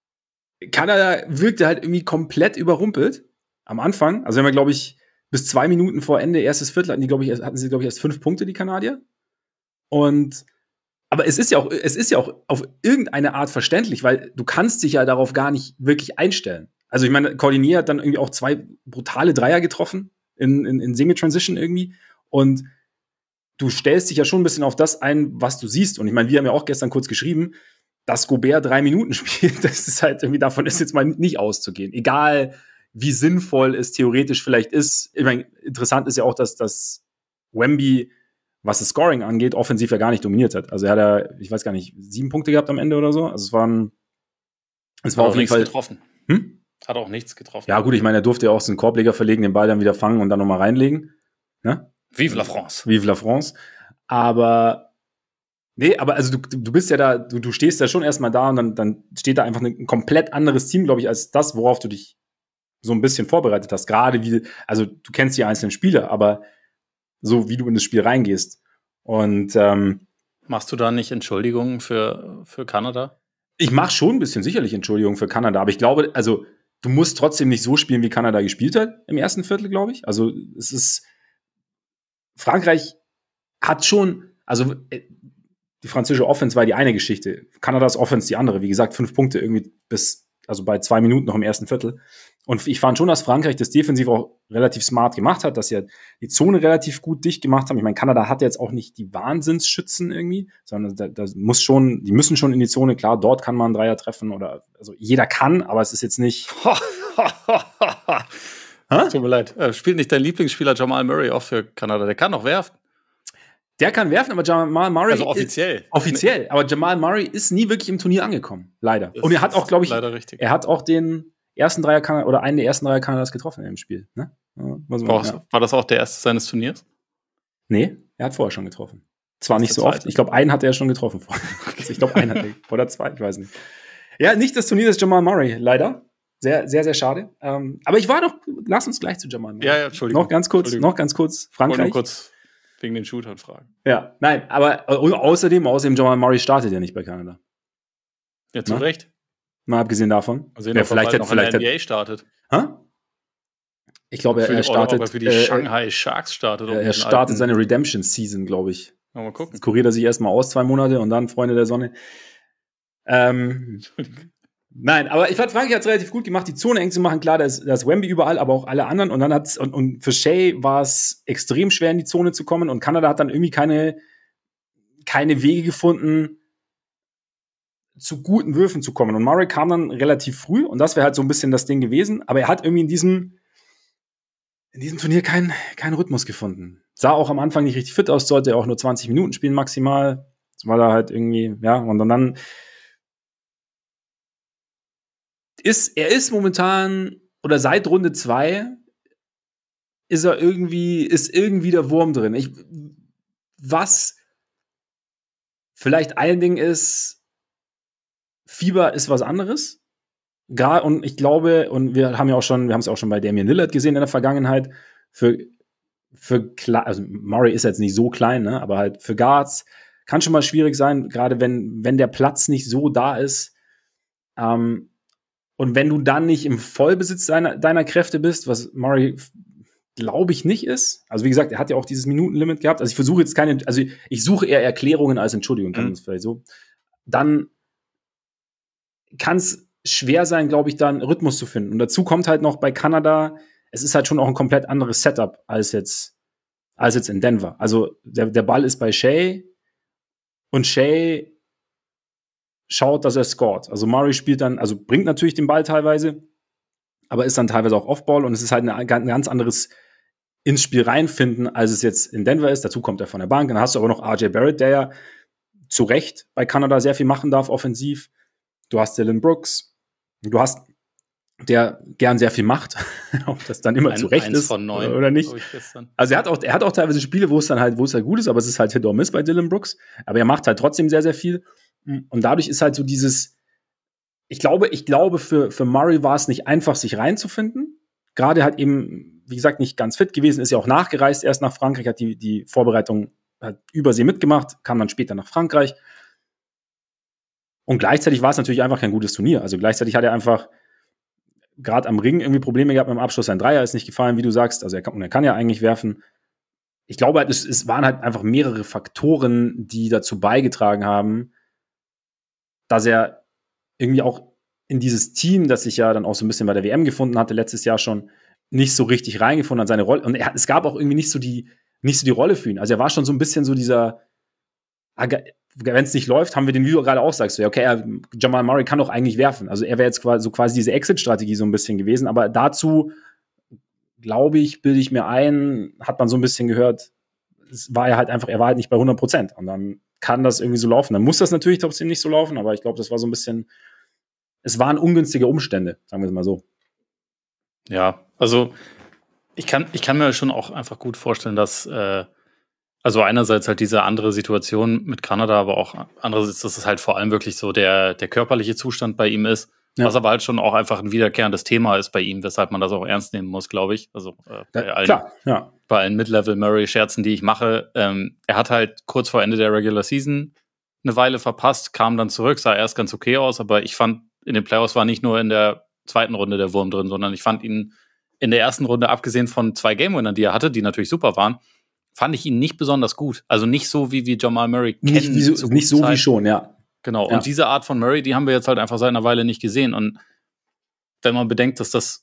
Speaker 1: Kanada wirkte halt irgendwie komplett überrumpelt am Anfang. Also, wenn wir, glaube ich, bis zwei Minuten vor Ende, erstes Viertel, hatten, die, glaube ich, erst- hatten sie, glaube ich, erst fünf Punkte, die Kanadier. Und aber es ist ja auch, es ist ja auch auf irgendeine Art verständlich, weil du kannst dich ja darauf gar nicht wirklich einstellen. Also, ich meine, Cordinier hat dann irgendwie auch zwei brutale Dreier getroffen in, in, in Semi-Transition irgendwie. Und du stellst dich ja schon ein bisschen auf das ein, was du siehst. Und ich meine, wir haben ja auch gestern kurz geschrieben, dass Gobert drei Minuten spielt. Das ist halt irgendwie, davon ist jetzt mal nicht auszugehen. Egal, wie sinnvoll es theoretisch vielleicht ist. Ich meine, interessant ist ja auch, dass das Wemby, was das Scoring angeht, offensiv ja gar nicht dominiert hat. Also er hat ja, ich weiß gar nicht, sieben Punkte gehabt am Ende oder so. Also es waren, es war
Speaker 2: Hat
Speaker 1: auf
Speaker 2: auch
Speaker 1: jeden
Speaker 2: nichts
Speaker 1: Fall.
Speaker 2: getroffen.
Speaker 1: Hm?
Speaker 2: Hat auch nichts getroffen.
Speaker 1: Ja, gut, ich meine, er durfte ja auch so einen Korbleger verlegen, den Ball dann wieder fangen und dann nochmal reinlegen. Ne?
Speaker 2: Vive la France.
Speaker 1: Vive la France. Aber, nee, aber also du, du bist ja da, du, du stehst ja schon erstmal da und dann, dann steht da einfach ein komplett anderes Team, glaube ich, als das, worauf du dich so ein bisschen vorbereitet hast. Gerade wie, also du kennst die einzelnen Spiele, aber so wie du in das Spiel reingehst. Und ähm,
Speaker 2: machst du da nicht Entschuldigungen für, für Kanada?
Speaker 1: Ich mache schon ein bisschen sicherlich Entschuldigung für Kanada, aber ich glaube, also du musst trotzdem nicht so spielen, wie Kanada gespielt hat im ersten Viertel, glaube ich. Also es ist Frankreich hat schon, also die französische Offense war die eine Geschichte, Kanadas Offense die andere. Wie gesagt, fünf Punkte irgendwie bis, also bei zwei Minuten noch im ersten Viertel. Und ich fand schon, dass Frankreich das defensiv auch relativ smart gemacht hat, dass sie die Zone relativ gut dicht gemacht haben. Ich meine, Kanada hat jetzt auch nicht die Wahnsinnsschützen irgendwie, sondern da, da muss schon, die müssen schon in die Zone. Klar, dort kann man einen Dreier treffen oder, also jeder kann, aber es ist jetzt nicht.
Speaker 2: Tut mir leid. Äh, spielt nicht dein Lieblingsspieler Jamal Murray auch für Kanada? Der kann noch werfen.
Speaker 1: Der kann werfen, aber Jamal Murray.
Speaker 2: Also offiziell.
Speaker 1: Ist, offiziell. Aber Jamal Murray ist nie wirklich im Turnier angekommen. Leider.
Speaker 2: Das
Speaker 1: Und er hat auch, glaube ich,
Speaker 2: leider richtig.
Speaker 1: Er hat auch den ersten Dreier Kanada oder einen der ersten Dreier Kanadas getroffen im Spiel. Ne? Ja, man,
Speaker 2: war,
Speaker 1: ja.
Speaker 2: war das auch der erste seines Turniers?
Speaker 1: Nee, er hat vorher schon getroffen. Zwar nicht so oft. Ich glaube, einen hat er schon getroffen vorher. Ich glaube, einen hat er. Oder zwei, ich weiß nicht. Ja, nicht das Turnier des Jamal Murray, leider. Sehr, sehr, sehr schade. Ähm, aber ich war doch, lass uns gleich zu Jamal Murray.
Speaker 2: Ja, ja, Entschuldigung.
Speaker 1: Noch ganz kurz, noch ganz kurz, Frankreich.
Speaker 2: Nur kurz wegen den Shootern fragen.
Speaker 1: Ja, nein, aber und außerdem, außerdem Jamal Murray startet ja nicht bei Kanada.
Speaker 2: Ja, zu
Speaker 1: Na?
Speaker 2: Recht.
Speaker 1: Mal abgesehen davon.
Speaker 2: Also
Speaker 1: ja, vielleicht
Speaker 2: hat
Speaker 1: noch vielleicht
Speaker 2: in der N B A startet.
Speaker 1: Hä? Ich glaube, er, er startet.
Speaker 2: Ob er für die
Speaker 1: äh,
Speaker 2: Shanghai Sharks startet.
Speaker 1: Er, er startet seine Redemption-Season, glaube ich.
Speaker 2: Mal gucken.
Speaker 1: Jetzt kuriert er sich erstmal aus, zwei Monate, und dann Freunde der Sonne. Ähm, nein, aber ich fand, Frankreich hat es relativ gut gemacht, die Zone eng zu machen. Klar, da ist, da ist Wemby überall, aber auch alle anderen. Und dann hat's, und, und für Shea war es extrem schwer, in die Zone zu kommen. Und Kanada hat dann irgendwie keine, keine Wege gefunden, zu guten Würfen zu kommen. Und Murray kam dann relativ früh, und das wäre halt so ein bisschen das Ding gewesen. Aber er hat irgendwie in diesem, in diesem Turnier keinen keinen Rhythmus gefunden. Sah auch am Anfang nicht richtig fit aus, sollte er auch nur zwanzig Minuten spielen maximal. Das war da halt irgendwie, ja, und dann ist, er ist momentan, oder seit Runde zwei ist er irgendwie, ist irgendwie der Wurm drin. Ich, was vielleicht ein Ding ist, Fieber ist was anderes. Gar, und ich glaube, und wir haben ja auch schon, wir haben es auch schon bei Damian Lillard gesehen in der Vergangenheit, für, für also Murray ist jetzt nicht so klein, ne, aber halt für Guards kann schon mal schwierig sein, gerade wenn, wenn der Platz nicht so da ist. Ähm, und wenn du dann nicht im Vollbesitz deiner, deiner Kräfte bist, was Murray, glaube ich, nicht ist. Also wie gesagt, er hat ja auch dieses Minutenlimit gehabt. Also ich versuche jetzt keine, also ich suche eher Erklärungen als Entschuldigung, kann man das vielleicht so. Dann kann es schwer sein, glaube ich, da einen Rhythmus zu finden. Und dazu kommt halt noch bei Kanada, es ist halt schon auch ein komplett anderes Setup als jetzt, als jetzt in Denver. Also der, der Ball ist bei Shea und Shea schaut, dass er scored. Also Murray spielt dann, also bringt natürlich den Ball teilweise, aber ist dann teilweise auch Off-Ball, und es ist halt ein ganz anderes ins Spiel reinfinden, als es jetzt in Denver ist. Dazu kommt er von der Bank. Dann hast du aber noch R J Barrett, der ja zu Recht bei Kanada sehr viel machen darf, offensiv. Du hast Dillon Brooks. Du hast, der gern sehr viel macht, ob das dann immer
Speaker 2: Ein,
Speaker 1: zu Recht ist
Speaker 2: von neun,
Speaker 1: oder nicht. Also er hat auch, er hat auch teilweise Spiele, wo es dann halt, wo es halt gut ist, aber es ist halt Hit or Miss bei Dillon Brooks. Aber er macht halt trotzdem sehr, sehr viel. Und dadurch ist halt so dieses, ich glaube, ich glaube, für, für Murray war es nicht einfach, sich reinzufinden. Gerade halt eben, wie gesagt, nicht ganz fit gewesen, ist ja auch nachgereist erst nach Frankreich, hat die, die Vorbereitung halt Übersee mitgemacht, kam dann später nach Frankreich. Und gleichzeitig war es natürlich einfach kein gutes Turnier. Also gleichzeitig hat er einfach gerade am Ring irgendwie Probleme gehabt mit dem Abschluss. Sein Dreier ist nicht gefallen, wie du sagst. Also er kann, er kann ja eigentlich werfen. Ich glaube halt, es, es waren halt einfach mehrere Faktoren, die dazu beigetragen haben, dass er irgendwie auch in dieses Team, das sich ja dann auch so ein bisschen bei der W M gefunden hatte, letztes Jahr schon, nicht so richtig reingefunden hat, seine Rolle. Und er, es gab auch irgendwie nicht so die, nicht so die Rolle für ihn. Also er war schon so ein bisschen so dieser, wenn es nicht läuft, haben wir den, wie du gerade auch sagst, so, ja, okay, er, Jamal Murray kann doch eigentlich werfen. Also er wäre jetzt quasi, so quasi diese Exit-Strategie so ein bisschen gewesen. Aber dazu, glaube ich, bilde ich mir ein, hat man so ein bisschen gehört, es war er halt einfach, er war halt nicht bei hundert Prozent. Und dann kann das irgendwie so laufen. Dann muss das natürlich trotzdem nicht so laufen, aber ich glaube, das war so ein bisschen, es waren ungünstige Umstände, sagen wir es mal so.
Speaker 2: Ja, also Ich kann, ich kann mir schon auch einfach gut vorstellen, dass äh, also einerseits halt diese andere Situation mit Kanada, aber auch andererseits, dass es halt vor allem wirklich so der, der körperliche Zustand bei ihm ist, ja. Was aber halt schon auch einfach ein wiederkehrendes Thema ist bei ihm, weshalb man das auch ernst nehmen muss, glaube ich. Also äh, bei,
Speaker 1: ja,
Speaker 2: allen,
Speaker 1: klar, ja.
Speaker 2: bei allen Mid-Level-Murray-Scherzen, die ich mache. Ähm, er hat halt kurz vor Ende der Regular Season eine Weile verpasst, kam dann zurück, sah erst ganz okay aus, aber ich fand, in den Playoffs war nicht nur in der zweiten Runde der Wurm drin, sondern ich fand ihn in der ersten Runde, abgesehen von zwei Game-Winnern, die er hatte, die natürlich super waren, fand ich ihn nicht besonders gut. Also nicht so, wie wir Jamal Murray kennen.
Speaker 1: Nicht, wie so, nicht so wie schon, ja.
Speaker 2: Genau,
Speaker 1: ja.
Speaker 2: Und diese Art von Murray, die haben wir jetzt halt einfach seit einer Weile nicht gesehen. Und wenn man bedenkt, dass das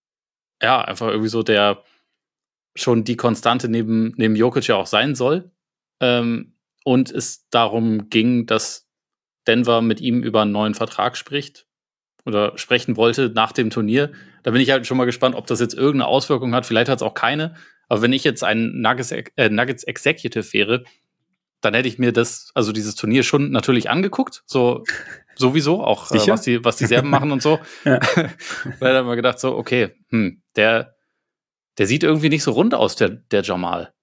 Speaker 2: ja einfach irgendwie so der schon die Konstante neben, neben Jokic ja auch sein soll, ähm, und es darum ging, dass Denver mit ihm über einen neuen Vertrag spricht oder sprechen wollte nach dem Turnier, da bin ich halt schon mal gespannt, ob das jetzt irgendeine Auswirkung hat. Vielleicht hat es auch keine. Aber wenn ich jetzt ein Nuggets, äh, Nuggets Executive wäre, dann hätte ich mir das, also dieses Turnier schon natürlich angeguckt, so sowieso, auch äh, was die, was die Serben machen und so. Ja. Da hat man gedacht, so, okay, hm, der, der sieht irgendwie nicht so rund aus, der, der Jamal.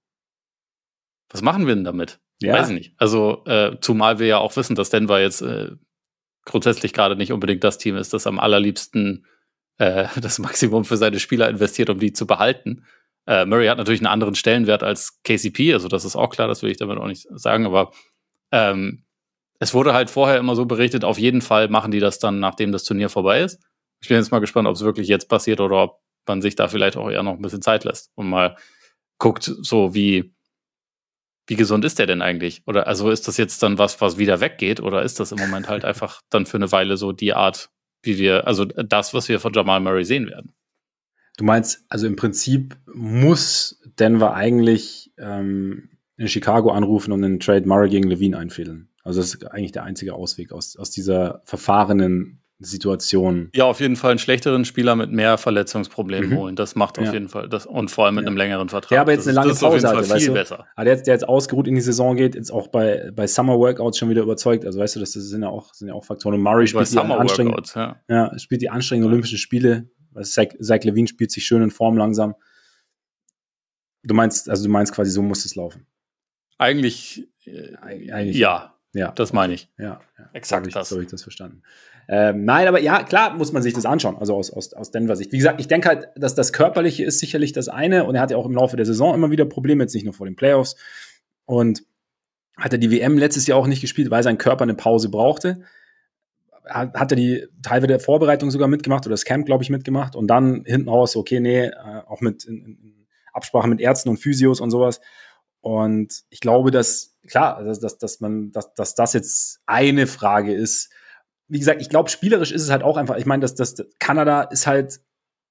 Speaker 2: Was machen wir denn damit? Ja. Weiß ich nicht. Also, äh, zumal wir ja auch wissen, dass Denver jetzt äh, grundsätzlich gerade nicht unbedingt das Team ist, das am allerliebsten äh, das Maximum für seine Spieler investiert, um die zu behalten. Uh, Murray hat natürlich einen anderen Stellenwert als K C P, also das ist auch klar, das will ich damit auch nicht sagen, aber ähm, es wurde halt vorher immer so berichtet, auf jeden Fall machen die das dann, nachdem das Turnier vorbei ist. Ich bin jetzt mal gespannt, ob es wirklich jetzt passiert oder ob man sich da vielleicht auch eher noch ein bisschen Zeit lässt und mal guckt, so wie wie gesund ist der denn eigentlich? Oder also ist das jetzt dann was, was wieder weggeht, oder ist das im Moment halt einfach dann für eine Weile so die Art, wie wir, also das, was wir von Jamal Murray sehen werden?
Speaker 1: Du meinst, also im Prinzip muss Denver eigentlich ähm, in Chicago anrufen und einen Trade Murray gegen Levine einfädeln. Also das ist eigentlich der einzige Ausweg aus, aus dieser verfahrenen Situation.
Speaker 2: Ja, auf jeden Fall einen schlechteren Spieler mit mehr Verletzungsproblemen mhm. holen. Das macht auf ja. jeden Fall das, und vor allem mit ja. einem längeren Vertrag.
Speaker 1: Der aber jetzt
Speaker 2: das
Speaker 1: eine lange
Speaker 2: ist, das
Speaker 1: Pause hatte,
Speaker 2: viel
Speaker 1: weißt du?
Speaker 2: Besser.
Speaker 1: Aber der jetzt, der jetzt ausgeruht in die Saison geht, jetzt auch bei, bei Summer Workouts schon wieder überzeugt. Also weißt du, das sind ja auch, sind ja auch Faktoren. Und Murray spielt die, anstrengend, ja. Ja, spielt die anstrengenden Olympischen Spiele. Zach, Zach Levine spielt sich schön in Form langsam. Du meinst, also du meinst quasi, so muss es laufen.
Speaker 2: Eigentlich, äh, Eigentlich ja. Ja, das meine ich.
Speaker 1: Ja, ja.
Speaker 2: Exakt
Speaker 1: so ich,
Speaker 2: das.
Speaker 1: So habe ich das verstanden. Ähm, nein, aber ja, klar muss man sich das anschauen, also aus, aus, aus Denver Sicht. Wie gesagt, ich denke halt, dass das Körperliche ist sicherlich das eine, und er hat ja auch im Laufe der Saison immer wieder Probleme, jetzt nicht nur vor den Playoffs, und hat er die W M letztes Jahr auch nicht gespielt, weil sein Körper eine Pause brauchte. Hat, hat er die Teile der Vorbereitung sogar mitgemacht, oder das Camp, glaube ich, mitgemacht, und dann hinten raus, okay, nee, äh, auch mit in, in Absprache mit Ärzten und Physios und sowas. Und ich glaube, dass, klar, dass, dass, dass man, dass, dass das jetzt eine Frage ist. Wie gesagt, ich glaube, spielerisch ist es halt auch einfach, ich meine, dass, dass Kanada ist halt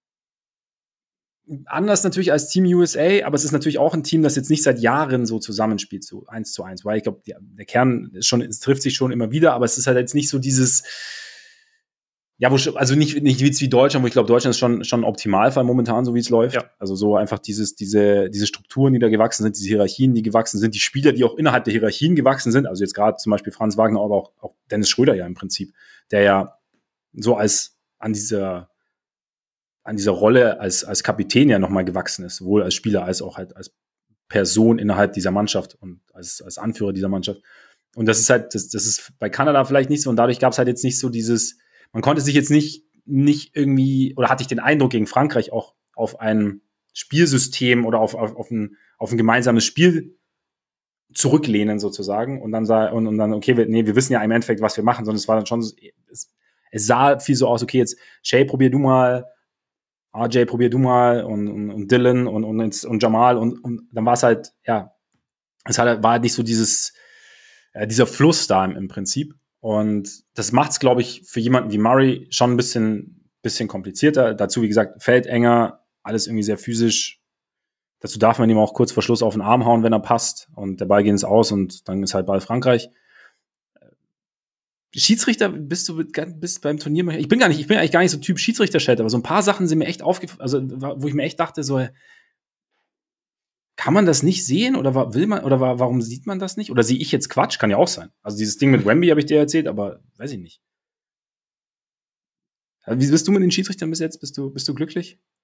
Speaker 1: anders natürlich als Team U S A, aber es ist natürlich auch ein Team, das jetzt nicht seit Jahren so zusammenspielt, so eins zu eins, weil ich glaube, der Kern ist schon, es trifft sich schon immer wieder, aber es ist halt jetzt nicht so dieses, ja, wo, also nicht, nicht wie, wie Deutschland, wo ich glaube, Deutschland ist schon, schon ein Optimalfall momentan, so wie es läuft. Ja. Also so einfach dieses, diese, diese Strukturen, die da gewachsen sind, diese Hierarchien, die gewachsen sind, die Spieler, die auch innerhalb der Hierarchien gewachsen sind. Also jetzt gerade zum Beispiel Franz Wagner, aber auch, auch Dennis Schröder ja im Prinzip, der ja so als an dieser, an dieser Rolle als, als Kapitän ja nochmal gewachsen ist, sowohl als Spieler als auch halt als Person innerhalb dieser Mannschaft und als, als Anführer dieser Mannschaft. Und das ist halt, das, das ist bei Kanada vielleicht nicht so, und dadurch gab es halt jetzt nicht so dieses, man konnte sich jetzt nicht, nicht irgendwie, oder hatte ich den Eindruck, gegen Frankreich auch auf ein Spielsystem oder auf, auf, auf, ein, auf ein gemeinsames Spiel zurücklehnen sozusagen und dann sah, und, und dann, okay, wir, nee, wir wissen ja im Endeffekt, was wir machen, sondern es war dann schon, es, es sah viel so aus, okay, jetzt Shay, probier du mal, R J, probier du mal, und, und, und Dylan und, und, und Jamal, und, und dann war es halt, ja, es hat, war halt nicht so dieses, äh, dieser Fluss da im, im Prinzip. Und das macht es, glaube ich, für jemanden wie Murray schon ein bisschen, bisschen komplizierter. Dazu, wie gesagt, Feld enger, alles irgendwie sehr physisch. Dazu darf man ihm auch kurz vor Schluss auf den Arm hauen, wenn er passt. Und der Ball geht ins Aus und dann ist halt Ball Frankreich. Schiedsrichter, bist du bist beim Turnier? Ich bin gar nicht, ich bin eigentlich gar nicht so Typ Schiedsrichter-Chat, aber so ein paar Sachen sind mir echt aufgefallen, also wo ich mir echt dachte, so, kann man das nicht sehen, oder will man, oder warum sieht man das nicht? Oder sehe ich jetzt Quatsch? Kann ja auch sein. Also dieses Ding mit Wemby habe ich dir erzählt, aber weiß ich nicht. Wie bist du mit den Schiedsrichtern bis jetzt? Bist du, bist du glücklich?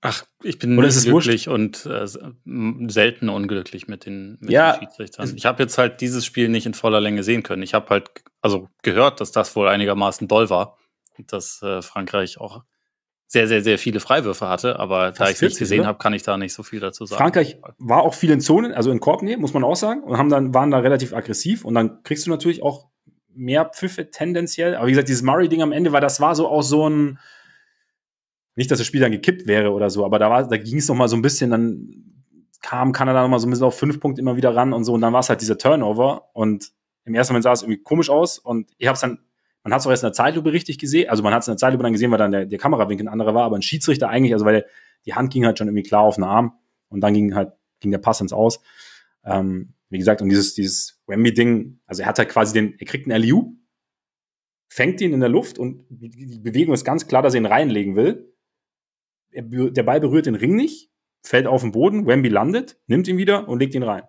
Speaker 2: Ach, ich bin
Speaker 1: Oder
Speaker 2: nicht
Speaker 1: ist es
Speaker 2: glücklich und äh, selten unglücklich mit den, mit
Speaker 1: ja,
Speaker 2: den Schiedsrichtern. Ich habe jetzt halt dieses Spiel nicht in voller Länge sehen können. Ich habe halt also gehört, dass das wohl einigermaßen doll war und dass äh, Frankreich auch sehr, sehr, sehr viele Freiwürfe hatte. Aber da ich es nicht gesehen habe, kann ich da nicht so viel dazu sagen.
Speaker 1: Frankreich war auch viel in Zonen, also in Korbnähe, muss man auch sagen, und haben dann, waren da relativ aggressiv. Und dann kriegst du natürlich auch mehr Pfiffe tendenziell. Aber wie gesagt, dieses Murray-Ding am Ende, weil das war so auch so ein, nicht, dass das Spiel dann gekippt wäre oder so, aber da, war, da ging es noch mal so ein bisschen, dann kam Kanada noch mal so ein bisschen auf fünf Punkte immer wieder ran und so. Und dann war es halt dieser Turnover. Und im ersten Moment sah es irgendwie komisch aus. Und ich habe es dann, man hat es auch erst in der Zeitlupe richtig gesehen. Also man hat es in der Zeitlupe dann gesehen, weil dann der, der Kamerawinkel ein anderer war. Aber ein Schiedsrichter eigentlich, also weil der, die Hand ging halt schon irgendwie klar auf den Arm. Und dann ging halt, ging der Pass ins Aus. Ähm, wie gesagt, und dieses, dieses Wemby-Ding, also er hat halt quasi den, er kriegt einen Alley-oop, fängt ihn in der Luft und die Bewegung ist ganz klar, dass er ihn reinlegen will. Er, der Ball berührt den Ring nicht, fällt auf den Boden, Wemby landet, nimmt ihn wieder und legt ihn rein.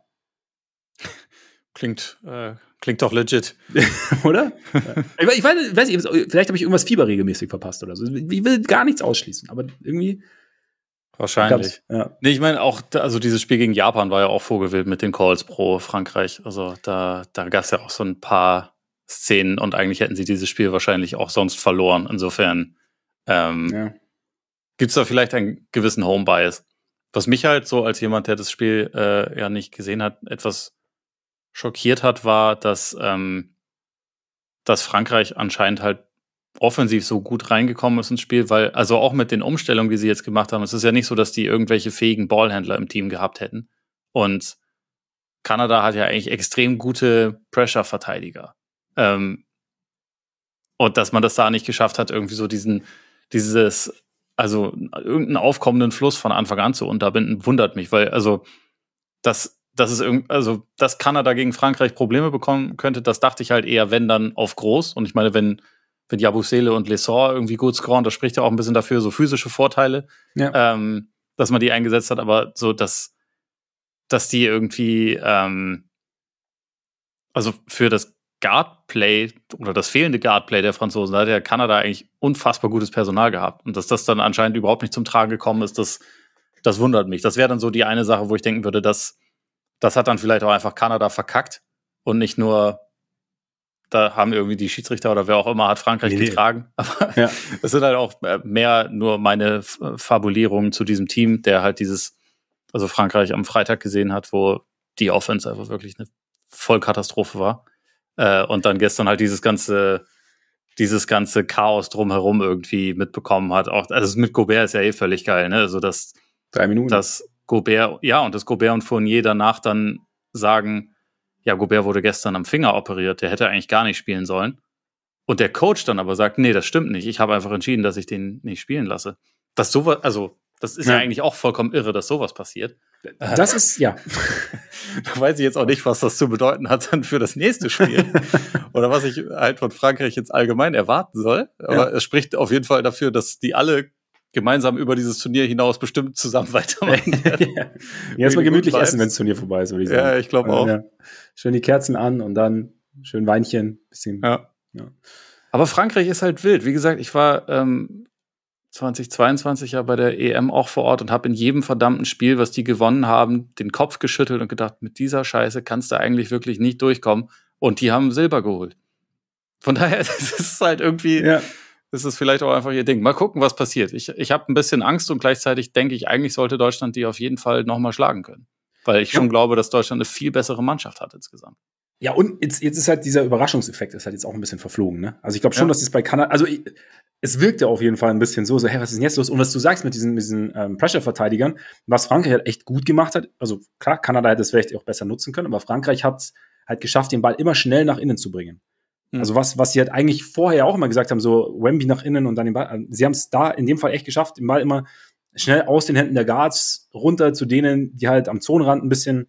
Speaker 2: Klingt, äh, klingt doch legit.
Speaker 1: Oder? Ja. Ich weiß, weiß nicht, vielleicht habe ich irgendwas fieberregelmäßig verpasst oder so. Ich will gar nichts ausschließen, aber irgendwie.
Speaker 2: Wahrscheinlich.
Speaker 1: Ja.
Speaker 2: Nee, ich meine auch, also dieses Spiel gegen Japan war ja auch vorgewählt mit den Calls pro Frankreich. Also da, da gab es ja auch so ein paar Szenen und eigentlich hätten sie dieses Spiel wahrscheinlich auch sonst verloren. Insofern ähm,
Speaker 1: ja.
Speaker 2: gibt es da vielleicht einen gewissen Home-Bias. Was mich halt so als jemand, der das Spiel äh, ja nicht gesehen hat, etwas schockiert hat, war, dass, ähm, dass Frankreich anscheinend halt offensiv so gut reingekommen ist ins Spiel, weil, also auch mit den Umstellungen, die sie jetzt gemacht haben, es ist ja nicht so, dass die irgendwelche fähigen Ballhändler im Team gehabt hätten. Und Kanada hat ja eigentlich extrem gute Pressure-Verteidiger. Ähm, und dass man das da nicht geschafft hat, irgendwie so diesen, dieses, also irgendeinen aufkommenden Fluss von Anfang an zu unterbinden, wundert mich, weil, also, das, das ist irgendwie, also, dass Kanada gegen Frankreich Probleme bekommen könnte, das dachte ich halt eher, wenn dann auf groß. Und ich meine, wenn wenn Yabusele und Lesor irgendwie gut scoren, das spricht ja auch ein bisschen dafür, so physische Vorteile, ja. ähm, dass man die eingesetzt hat, aber so, dass, dass die irgendwie, ähm, also für das Guardplay oder das fehlende Guardplay der Franzosen, da hat ja Kanada eigentlich unfassbar gutes Personal gehabt. Und dass das dann anscheinend überhaupt nicht zum Tragen gekommen ist, das, das wundert mich. Das wäre dann so die eine Sache, wo ich denken würde, dass das hat dann vielleicht auch einfach Kanada verkackt und nicht nur da haben irgendwie die Schiedsrichter oder wer auch immer hat Frankreich nee. getragen. Aber ja. Das sind halt auch mehr nur meine Fabulierungen zu diesem Team, der halt dieses, also Frankreich am Freitag gesehen hat, wo die Offense einfach wirklich eine Vollkatastrophe war. Äh, und dann gestern halt dieses ganze, dieses ganze Chaos drumherum irgendwie mitbekommen hat. Auch, also mit Gobert ist ja eh völlig geil, ne? Also dass,
Speaker 1: Drei Minuten.
Speaker 2: dass Gobert, ja, und dass Gobert und Fournier danach dann sagen, ja, Gobert wurde gestern am Finger operiert, der hätte eigentlich gar nicht spielen sollen. Und der Coach dann aber sagt, nee, das stimmt nicht. Ich habe einfach entschieden, dass ich den nicht spielen lasse. Das sowas, also, das ist ja. ja eigentlich auch vollkommen irre, dass sowas passiert.
Speaker 1: Das ist, ja.
Speaker 2: Da weiß ich jetzt auch nicht, was das zu bedeuten hat dann für das nächste Spiel. Oder was ich halt von Frankreich jetzt allgemein erwarten soll. Aber ja. Es spricht auf jeden Fall dafür, dass die alle gemeinsam über dieses Turnier hinaus bestimmt zusammen weitermachen werden.
Speaker 1: ja. Erstmal gemütlich essen, wenn das Turnier vorbei ist, würde ich sagen.
Speaker 2: Ja, ich glaube auch.
Speaker 1: Ja. Schön die Kerzen an und dann schön Weinchen, bisschen.
Speaker 2: Ja. ja. Aber Frankreich ist halt wild. Wie gesagt, ich war ähm, zwanzig zweiundzwanzig ja bei der E M auch vor Ort und habe in jedem verdammten Spiel, was die gewonnen haben, den Kopf geschüttelt und gedacht, mit dieser Scheiße kannst du eigentlich wirklich nicht durchkommen. Und die haben Silber geholt. Von daher, das ist halt irgendwie... Ja. Das ist vielleicht auch einfach ihr Ding. Mal gucken, was passiert. Ich, ich habe ein bisschen Angst und gleichzeitig denke ich, eigentlich sollte Deutschland die auf jeden Fall nochmal schlagen können. Weil ich ja. schon glaube, dass Deutschland eine viel bessere Mannschaft hat insgesamt.
Speaker 1: Ja, und jetzt, jetzt ist halt dieser Überraschungseffekt ist halt jetzt auch ein bisschen verflogen. Ne? Also ich glaube schon, ja. dass es bei Kanada, also ich, es wirkt ja auf jeden Fall ein bisschen so, so, hey, was ist denn jetzt los? Und was du sagst mit diesen, mit diesen ähm, Pressure-Verteidigern, was Frankreich halt echt gut gemacht hat, also klar, Kanada hätte es vielleicht auch besser nutzen können, aber Frankreich hat es halt geschafft, den Ball immer schnell nach innen zu bringen. Also was, was sie halt eigentlich vorher auch immer gesagt haben, so Wemby nach innen und dann den Ball. Sie haben es da in dem Fall echt geschafft, den Ball immer schnell aus den Händen der Guards runter zu denen, die halt am Zonenrand ein bisschen,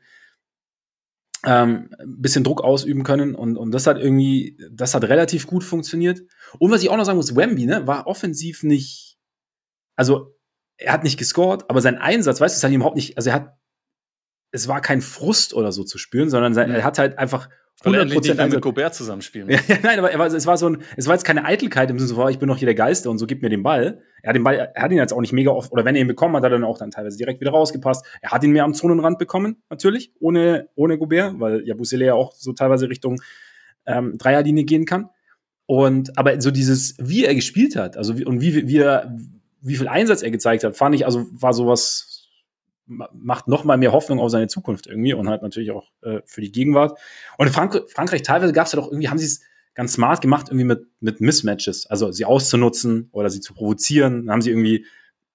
Speaker 1: ähm, ein bisschen Druck ausüben können. Und, und das hat irgendwie, das hat relativ gut funktioniert. Und was ich auch noch sagen muss, Wemby, ne, war offensiv nicht, also er hat nicht gescored, aber sein Einsatz, weißt du, es hat ihm überhaupt nicht, also er hat, es war kein Frust oder so zu spüren, sondern sein, er hat halt einfach
Speaker 2: Weil er endlich nicht mehr mit Gobert zusammenspielen muss.
Speaker 1: Ja, nein, aber er war, es war so ein, es war jetzt keine Eitelkeit im Sinne von, ich bin doch hier der Geiste und so, gib mir den Ball. Er hat den Ball, er hat ihn jetzt auch nicht mega oft, oder wenn er ihn bekommen hat, hat er dann auch dann teilweise direkt wieder rausgepasst. Er hat ihn mehr am Zonenrand bekommen, natürlich, ohne, ohne Gobert, weil Yabusele ja auch so teilweise Richtung ähm, Dreierlinie gehen kann. Und, aber so dieses, wie er gespielt hat, also wie, und wie, wie er, wie viel Einsatz er gezeigt hat, fand ich, also war sowas, macht noch mal mehr Hoffnung auf seine Zukunft irgendwie und halt natürlich auch äh, für die Gegenwart. Und in Frank- Frankreich teilweise gab es ja doch irgendwie, haben sie es ganz smart gemacht, irgendwie mit, mit Mismatches, also sie auszunutzen oder sie zu provozieren. Dann haben sie irgendwie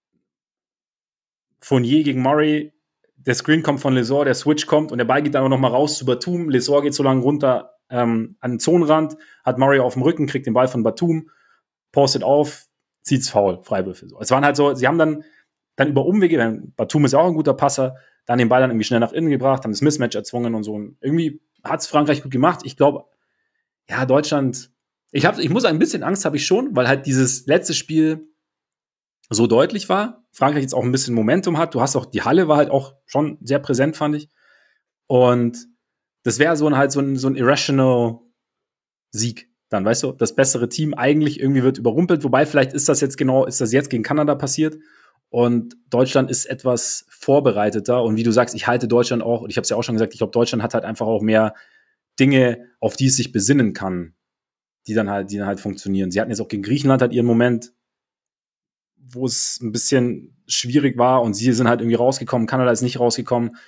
Speaker 1: Fournier gegen Murray, der Screen kommt von Lesor, der Switch kommt und der Ball geht dann auch noch mal raus zu Batum. Lesor geht so lange runter ähm, an den Zonenrand, hat Murray auf dem Rücken, kriegt den Ball von Batum, postet auf, zieht's faul, Freiwürfe. So. Es waren halt so, sie haben dann dann über Umwege, Batum ist ja auch ein guter Passer, dann den Ball dann irgendwie schnell nach innen gebracht, haben das Mismatch erzwungen und so. Und irgendwie hat es Frankreich gut gemacht. Ich glaube, ja, Deutschland, ich, hab, ich muss ein bisschen Angst habe ich schon, weil halt dieses letzte Spiel so deutlich war. Frankreich jetzt auch ein bisschen Momentum hat. Du hast auch, die Halle war halt auch schon sehr präsent, fand ich. Und das wäre so ein halt so ein, so ein irrational Sieg. Dann, weißt du, das bessere Team eigentlich irgendwie wird überrumpelt. Wobei, vielleicht ist das jetzt genau, ist das jetzt gegen Kanada passiert. Und Deutschland ist etwas vorbereiteter. Und wie du sagst, ich halte Deutschland auch, und ich habe es ja auch schon gesagt, ich glaube, Deutschland hat halt einfach auch mehr Dinge, auf die es sich besinnen kann, die dann halt, die dann halt funktionieren. Sie hatten jetzt auch gegen Griechenland halt ihren Moment, wo es ein bisschen schwierig war und sie sind halt irgendwie rausgekommen, Kanada ist nicht rausgekommen.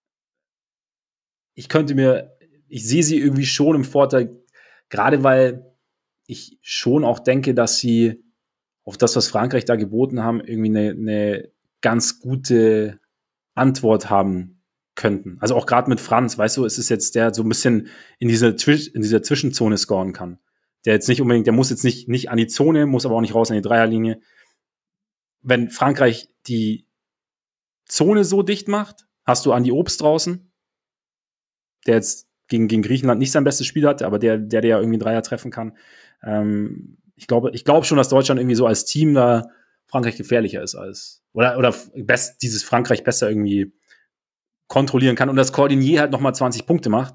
Speaker 1: Ich könnte mir, ich sehe sie irgendwie schon im Vorteil, gerade weil ich schon auch denke, dass sie auf das, was Frankreich da geboten haben, irgendwie eine, eine ganz gute Antwort haben könnten. Also auch gerade mit Franz, weißt du, es ist jetzt der so ein bisschen in dieser, in dieser Zwischenzone scoren kann. Der jetzt nicht unbedingt, der muss jetzt nicht, nicht an die Zone, muss aber auch nicht raus an die Dreierlinie. Wenn Frankreich die Zone so dicht macht, hast du Andi Obst draußen, der jetzt gegen, gegen Griechenland nicht sein bestes Spiel hatte, aber der, der, der ja irgendwie einen Dreier treffen kann. Ähm, ich glaube, ich glaube schon, dass Deutschland irgendwie so als Team da Frankreich gefährlicher ist als, oder, oder best, dieses Frankreich besser irgendwie kontrollieren kann und das Cordinier halt nochmal zwanzig Punkte macht.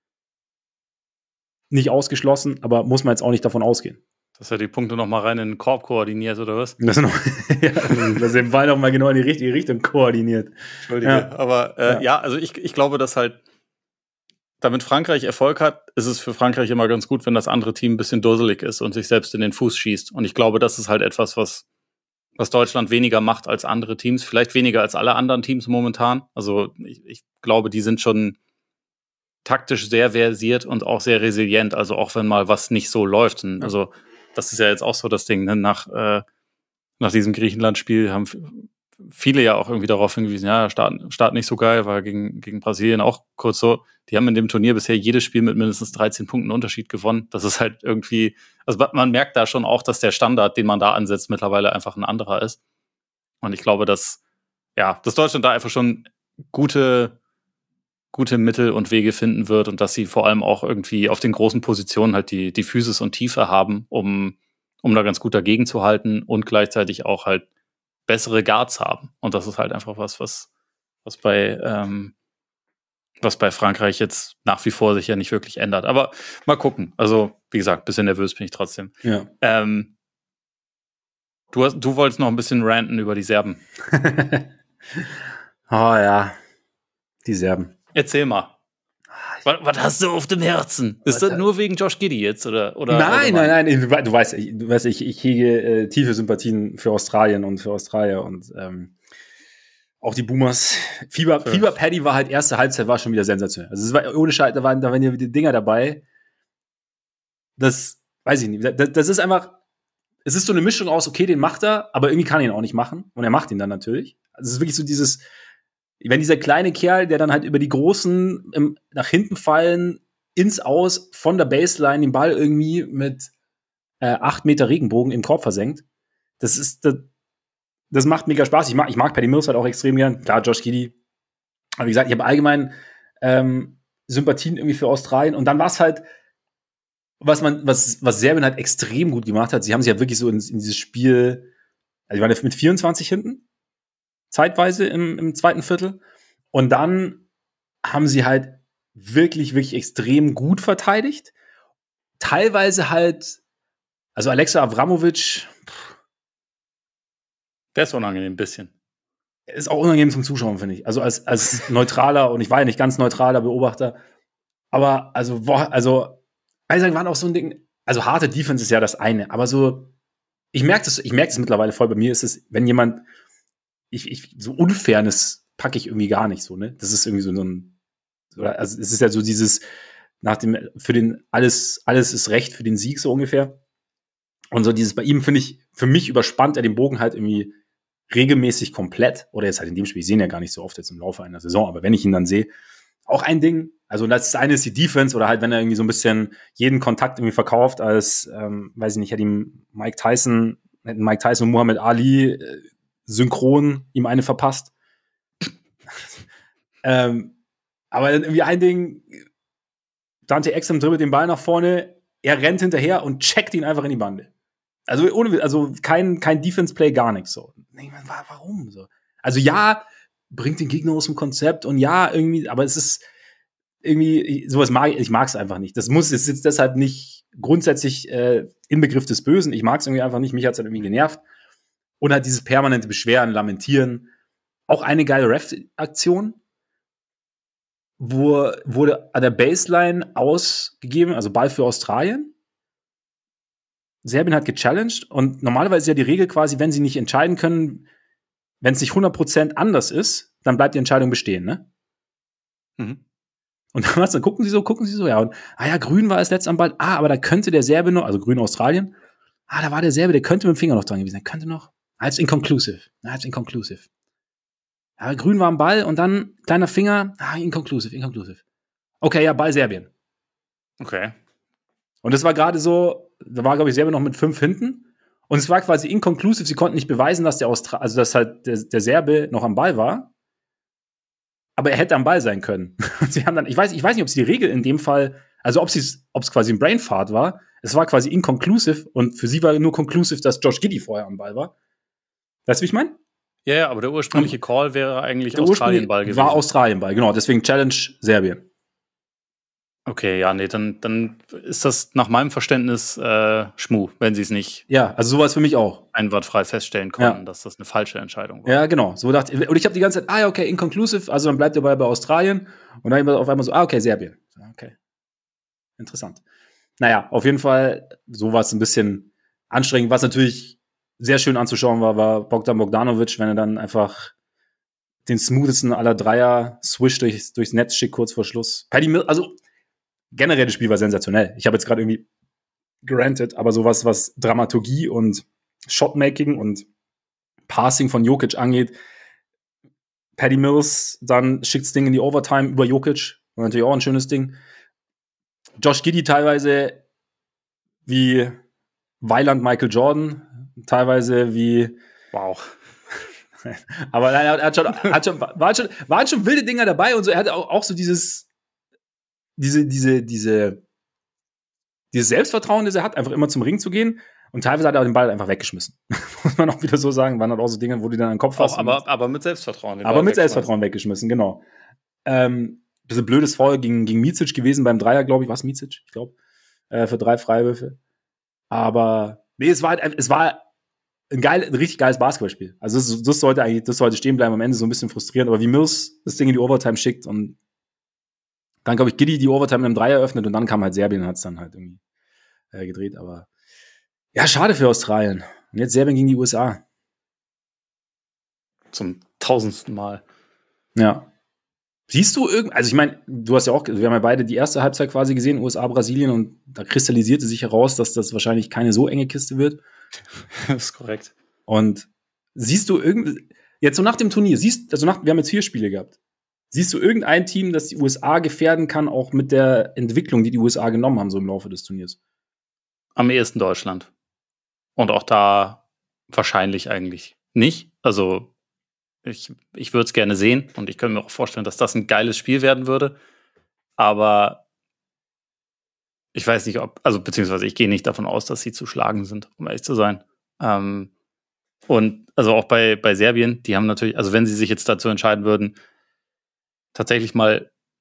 Speaker 1: Nicht ausgeschlossen, aber muss man jetzt auch nicht davon ausgehen.
Speaker 2: Dass er die Punkte nochmal rein in den Korb koordiniert, oder was?
Speaker 1: Das noch, ja, dass er den Ball nochmal genau in die richtige Richtung koordiniert.
Speaker 2: Entschuldige, ja. aber äh, ja. ja, also ich, ich glaube, dass halt damit Frankreich Erfolg hat, ist es für Frankreich immer ganz gut, wenn das andere Team ein bisschen dusselig ist und sich selbst in den Fuß schießt. Und ich glaube, das ist halt etwas, was, was Deutschland weniger macht als andere Teams. Vielleicht weniger als alle anderen Teams momentan. Also ich, ich glaube, die sind schon taktisch sehr versiert und auch sehr resilient. Also auch wenn mal was nicht so läuft. Und also das ist ja jetzt auch so das Ding. Ne? Nach, äh, nach diesem Griechenland-Spiel haben viele ja auch irgendwie darauf hingewiesen, ja, Start, Start nicht so geil, war gegen, gegen Brasilien auch kurz so. Die haben in dem Turnier bisher jedes Spiel mit mindestens dreizehn Punkten Unterschied gewonnen. Das ist halt irgendwie, also man merkt da schon auch, dass der Standard, den man da ansetzt, mittlerweile einfach ein anderer ist. Und ich glaube, dass, ja, dass Deutschland da einfach schon gute, gute Mittel und Wege finden wird und dass sie vor allem auch irgendwie auf den großen Positionen halt die, die Physis und Tiefe haben, um, um da ganz gut dagegen zu halten und gleichzeitig auch halt bessere Guards haben. Und das ist halt einfach was, was, was bei, ähm, was bei Frankreich jetzt nach wie vor sich ja nicht wirklich ändert. Aber mal gucken. Also, wie gesagt, ein bisschen nervös bin ich trotzdem.
Speaker 1: Ja.
Speaker 2: Ähm, du, hast, du wolltest noch ein bisschen ranten über die Serben.
Speaker 1: Oh ja, die Serben.
Speaker 2: Erzähl mal. Was, was hast du auf dem Herzen? Ist das nur wegen Josh Giddey jetzt? Oder, oder
Speaker 1: nein, nein, nein, du weißt, du weißt ich, ich hege äh, tiefe Sympathien für Australien und für Australier und ähm, auch die Boomers. Fieber, Fieber Paddy war halt, erste Halbzeit war schon wieder sensationell. Also es war ohne Scheiß, da waren, da waren ja wieder Dinger dabei. Das, weiß ich nicht, das, das ist einfach, es ist so eine Mischung aus, okay, den macht er, aber irgendwie kann er ihn auch nicht machen. Und er macht ihn dann natürlich. Also es ist wirklich so dieses, wenn dieser kleine Kerl, der dann halt über die großen im, nach hinten fallen, ins Aus, von der Baseline den Ball irgendwie mit äh, acht Meter Regenbogen im Korb versenkt, das ist, das, das macht mega Spaß. Ich mag, ich mag Paddy Mills halt auch extrem gern. Klar, Josh Giddey. Aber wie gesagt, ich habe allgemein ähm, Sympathien irgendwie für Australien. Und dann war es halt, was man, was, was Serbien halt extrem gut gemacht hat. Sie haben sich ja wirklich so in, in dieses Spiel, also die waren mit vierundzwanzig hinten, zeitweise im, im zweiten Viertel. Und dann haben sie halt wirklich, wirklich extrem gut verteidigt. Teilweise halt, also Alexa Avramovic,
Speaker 2: der ist unangenehm ein bisschen.
Speaker 1: Ist auch unangenehm zum Zuschauen, finde ich. Also als, als neutraler, und ich war ja nicht ganz neutraler Beobachter, aber also, boah, also, Eisern waren auch so ein Ding, also harte Defense ist ja das eine, aber so, ich merke das, ich merke das mittlerweile voll, bei mir ist es, wenn jemand, ich, ich, so Unfairness packe ich irgendwie gar nicht so, ne? Das ist irgendwie so, so ein, also es ist ja so dieses, nach dem, für den, alles, alles ist Recht für den Sieg, so ungefähr. Und so dieses, bei ihm finde ich, für mich überspannt er den Bogen halt irgendwie regelmäßig komplett, oder jetzt halt in dem Spiel, ich sehe ihn ja gar nicht so oft jetzt im Laufe einer Saison, aber wenn ich ihn dann sehe, auch ein Ding, also das eine ist die Defense, oder halt, wenn er irgendwie so ein bisschen jeden Kontakt irgendwie verkauft, als, ähm, weiß ich nicht, hätte ihm Mike Tyson, hätten Mike Tyson und Muhammad Ali äh, synchron ihm eine verpasst. ähm, aber dann irgendwie ein Ding, Dante Exum dribbelt den Ball nach vorne, er rennt hinterher und checkt ihn einfach in die Bande. Also ohne, also kein, kein Defense-Play, gar nichts so. Nee, man, warum so? Also ja, bringt den Gegner aus dem Konzept und ja, irgendwie, aber es ist irgendwie, sowas mag ich, ich mag es einfach nicht. Das muss, es ist jetzt deshalb nicht grundsätzlich äh, Inbegriff des Bösen. Ich mag es irgendwie einfach nicht, mich hat es halt irgendwie genervt. Und halt dieses permanente Beschweren, Lamentieren. Auch eine geile Ref-Aktion, wo wurde an der Baseline ausgegeben, also Ball für Australien. Serbien hat gechallenged und normalerweise ist ja die Regel quasi, wenn sie nicht entscheiden können, wenn es nicht hundert Prozent anders ist, dann bleibt die Entscheidung bestehen, ne?
Speaker 2: Mhm.
Speaker 1: Und dann, was, dann gucken sie so, gucken sie so, ja, und, ah ja, Grün war als letzter am Ball, ah, aber da könnte der Serbe noch, also Grün Australien, ah, da war der Serbe, der könnte mit dem Finger noch dran gewesen sein, könnte noch, ah, jetzt inconclusive, ah, jetzt inconclusive. Ja, Grün war am Ball und dann kleiner Finger, ah, inconclusive, inconclusive. Okay, ja, Ball Serbien.
Speaker 2: Okay.
Speaker 1: Und das war gerade so, da war, glaube ich, Serbien noch mit fünf hinten. Und es war quasi inconclusive. Sie konnten nicht beweisen, dass der Austra- also dass halt der, der Serbe noch am Ball war. Aber er hätte am Ball sein können. Und sie haben dann, ich weiß, ich weiß nicht, ob es die Regel in dem Fall, also ob es ob es quasi ein Brainfart war. Es war quasi inconclusive und für sie war nur conclusive, dass Josh Giddey vorher am Ball war. Weißt du, wie ich meine?
Speaker 2: Ja, ja, aber der ursprüngliche Call wäre eigentlich
Speaker 1: der
Speaker 2: Australien-Ball gewesen.
Speaker 1: War Australien-Ball, genau. Deswegen Challenge Serbien.
Speaker 2: Okay, ja, nee, dann, dann ist das nach meinem Verständnis äh, Schmuh, wenn sie es nicht
Speaker 1: Ja, also sowas für mich auch.
Speaker 2: einwandfrei feststellen konnten,
Speaker 1: Ja.
Speaker 2: dass das eine falsche Entscheidung war.
Speaker 1: Ja, genau. So dachte ich, und ich habe die ganze Zeit, ah ja, okay, inconclusive, also dann bleibt der Ball bei Australien. Und dann auf einmal so, ah, okay, Serbien. Okay. Interessant. Naja, auf jeden Fall, so war es ein bisschen anstrengend. Was natürlich sehr schön anzuschauen war, war Bogdan Bogdanovic, wenn er dann einfach den smoothesten aller Dreier Swish durch, durchs Netz schickt, kurz vor Schluss. Paddy Mills, also generell das Spiel war sensationell. Ich habe jetzt gerade irgendwie gerantet, aber sowas, was Dramaturgie und Shotmaking und Passing von Jokic angeht, Paddy Mills, dann schickt das Ding in die Overtime über Jokic. War natürlich auch ein schönes Ding. Josh Giddey teilweise wie Weiland Michael Jordan, teilweise wie
Speaker 2: Wow.
Speaker 1: aber er hat schon, hat schon, waren, schon, waren schon wilde Dinger dabei und so. Er hatte auch, auch so dieses, diese, diese, diese, dieses Selbstvertrauen, das er hat, einfach immer zum Ring zu gehen. Und teilweise hat er den Ball einfach weggeschmissen. Muss man auch wieder so sagen. Waren halt auch so Dinge, wo die dann an den Kopf
Speaker 2: Auch,
Speaker 1: fassen.
Speaker 2: aber, aber mit Selbstvertrauen.
Speaker 1: Aber mit Selbstvertrauen weggeschmissen, genau. Ähm, bisschen blödes Foul gegen, gegen Micic gewesen beim Dreier, glaube ich. Was Micic? Ich glaube. Äh, für drei Freiwürfe. Aber, nee, es war halt, es war ein, geil, ein richtig geiles Basketballspiel. Also, das, das sollte eigentlich, das sollte stehen bleiben. Am Ende so ein bisschen frustrierend. Aber wie Mills das Ding in die Overtime schickt und dann, glaube ich, Giddey die Overtime mit einem Dreier öffnet und dann kam halt Serbien und hat es dann halt irgendwie äh, gedreht. Aber ja, schade für Australien. Und jetzt Serbien gegen die U S A.
Speaker 2: Zum tausendsten Mal.
Speaker 1: Ja. Siehst du irgend, also ich meine, du hast ja auch, wir haben ja beide die erste Halbzeit quasi gesehen, U S A, Brasilien, und da kristallisierte sich heraus, dass das wahrscheinlich keine so enge Kiste wird.
Speaker 2: Das ist korrekt.
Speaker 1: Und siehst du irgend, jetzt so nach dem Turnier, siehst, also nach, wir haben jetzt vier Spiele gehabt. Siehst du irgendein Team, das die U S A gefährden kann, auch mit der Entwicklung, die die U S A genommen haben, so im Laufe des Turniers?
Speaker 2: Am ehesten Deutschland. Und auch da wahrscheinlich eigentlich nicht. Also ich, ich würde es gerne sehen und ich könnte mir auch vorstellen, dass das ein geiles Spiel werden würde. Aber ich weiß nicht, ob, also beziehungsweise ich gehe nicht davon aus, dass sie zu schlagen sind, um ehrlich zu sein. Ähm, und also auch bei, bei Serbien, die haben natürlich, also wenn sie sich jetzt dazu entscheiden würden, tatsächlich mal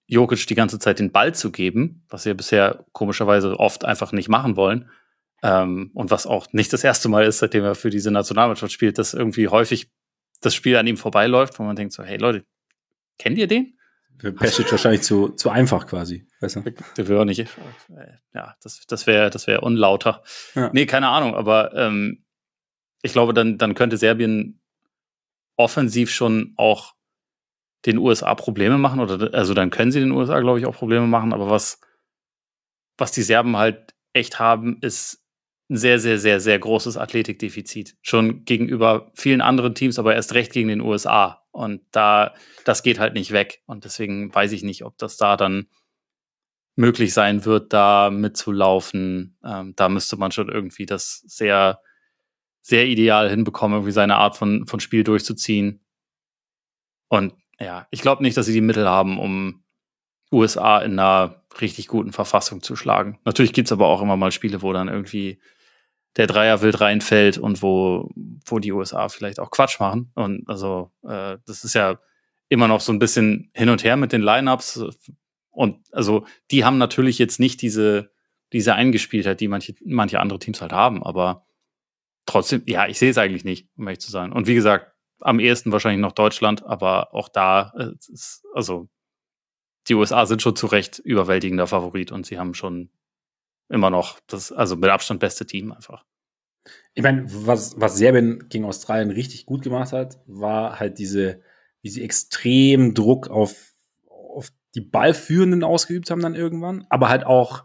Speaker 2: Jokic die ganze Zeit den Ball zu geben, was sie bisher komischerweise oft einfach nicht machen wollen. Ähm, und was auch nicht das erste Mal ist, seitdem er für diese Nationalmannschaft spielt, dass irgendwie häufig das Spiel an ihm vorbeiläuft, wo man denkt so, hey Leute, kennt ihr den?
Speaker 1: Für Pesic wahrscheinlich zu, zu einfach quasi. Weißt du?
Speaker 2: Der wäre auch nicht, ja, das, das wäre das wär unlauter. Ja. Nee, keine Ahnung, aber ähm, ich glaube, dann, dann könnte Serbien offensiv schon auch den U S A Probleme machen, oder also dann können sie den U S A, glaube ich, auch Probleme machen, aber was, was die Serben halt echt haben, ist ein sehr, sehr, sehr, sehr großes Athletikdefizit. Schon gegenüber vielen anderen Teams, aber erst recht gegen den U S A. Und da, das geht halt nicht weg. Und deswegen weiß ich nicht, ob das da dann möglich sein wird, da mitzulaufen. Ähm, da müsste man schon irgendwie das sehr, sehr ideal hinbekommen, irgendwie seine Art von, von Spiel durchzuziehen. Und ja, ich glaube nicht, dass sie die Mittel haben, um U S A in einer richtig guten Verfassung zu schlagen. Natürlich gibt's aber auch immer mal Spiele, wo dann irgendwie der Dreier wild reinfällt und wo, wo die U S A vielleicht auch Quatsch machen. Und also äh, das ist ja immer noch so ein bisschen hin und her mit den Lineups. Und also die haben natürlich jetzt nicht diese, diese Eingespieltheit, die manche, manche andere Teams halt haben. Aber trotzdem, ja, ich sehe es eigentlich nicht, um ehrlich zu sein. Und wie gesagt, am ehesten wahrscheinlich noch Deutschland, aber auch da äh, ist, also die U S A sind schon zu Recht überwältigender Favorit und sie haben schon immer noch das, also mit Abstand beste Team einfach.
Speaker 1: Ich meine, was, was Serbien gegen Australien richtig gut gemacht hat, war halt diese, wie sie extrem Druck auf, auf die Ballführenden ausgeübt haben dann irgendwann, aber halt auch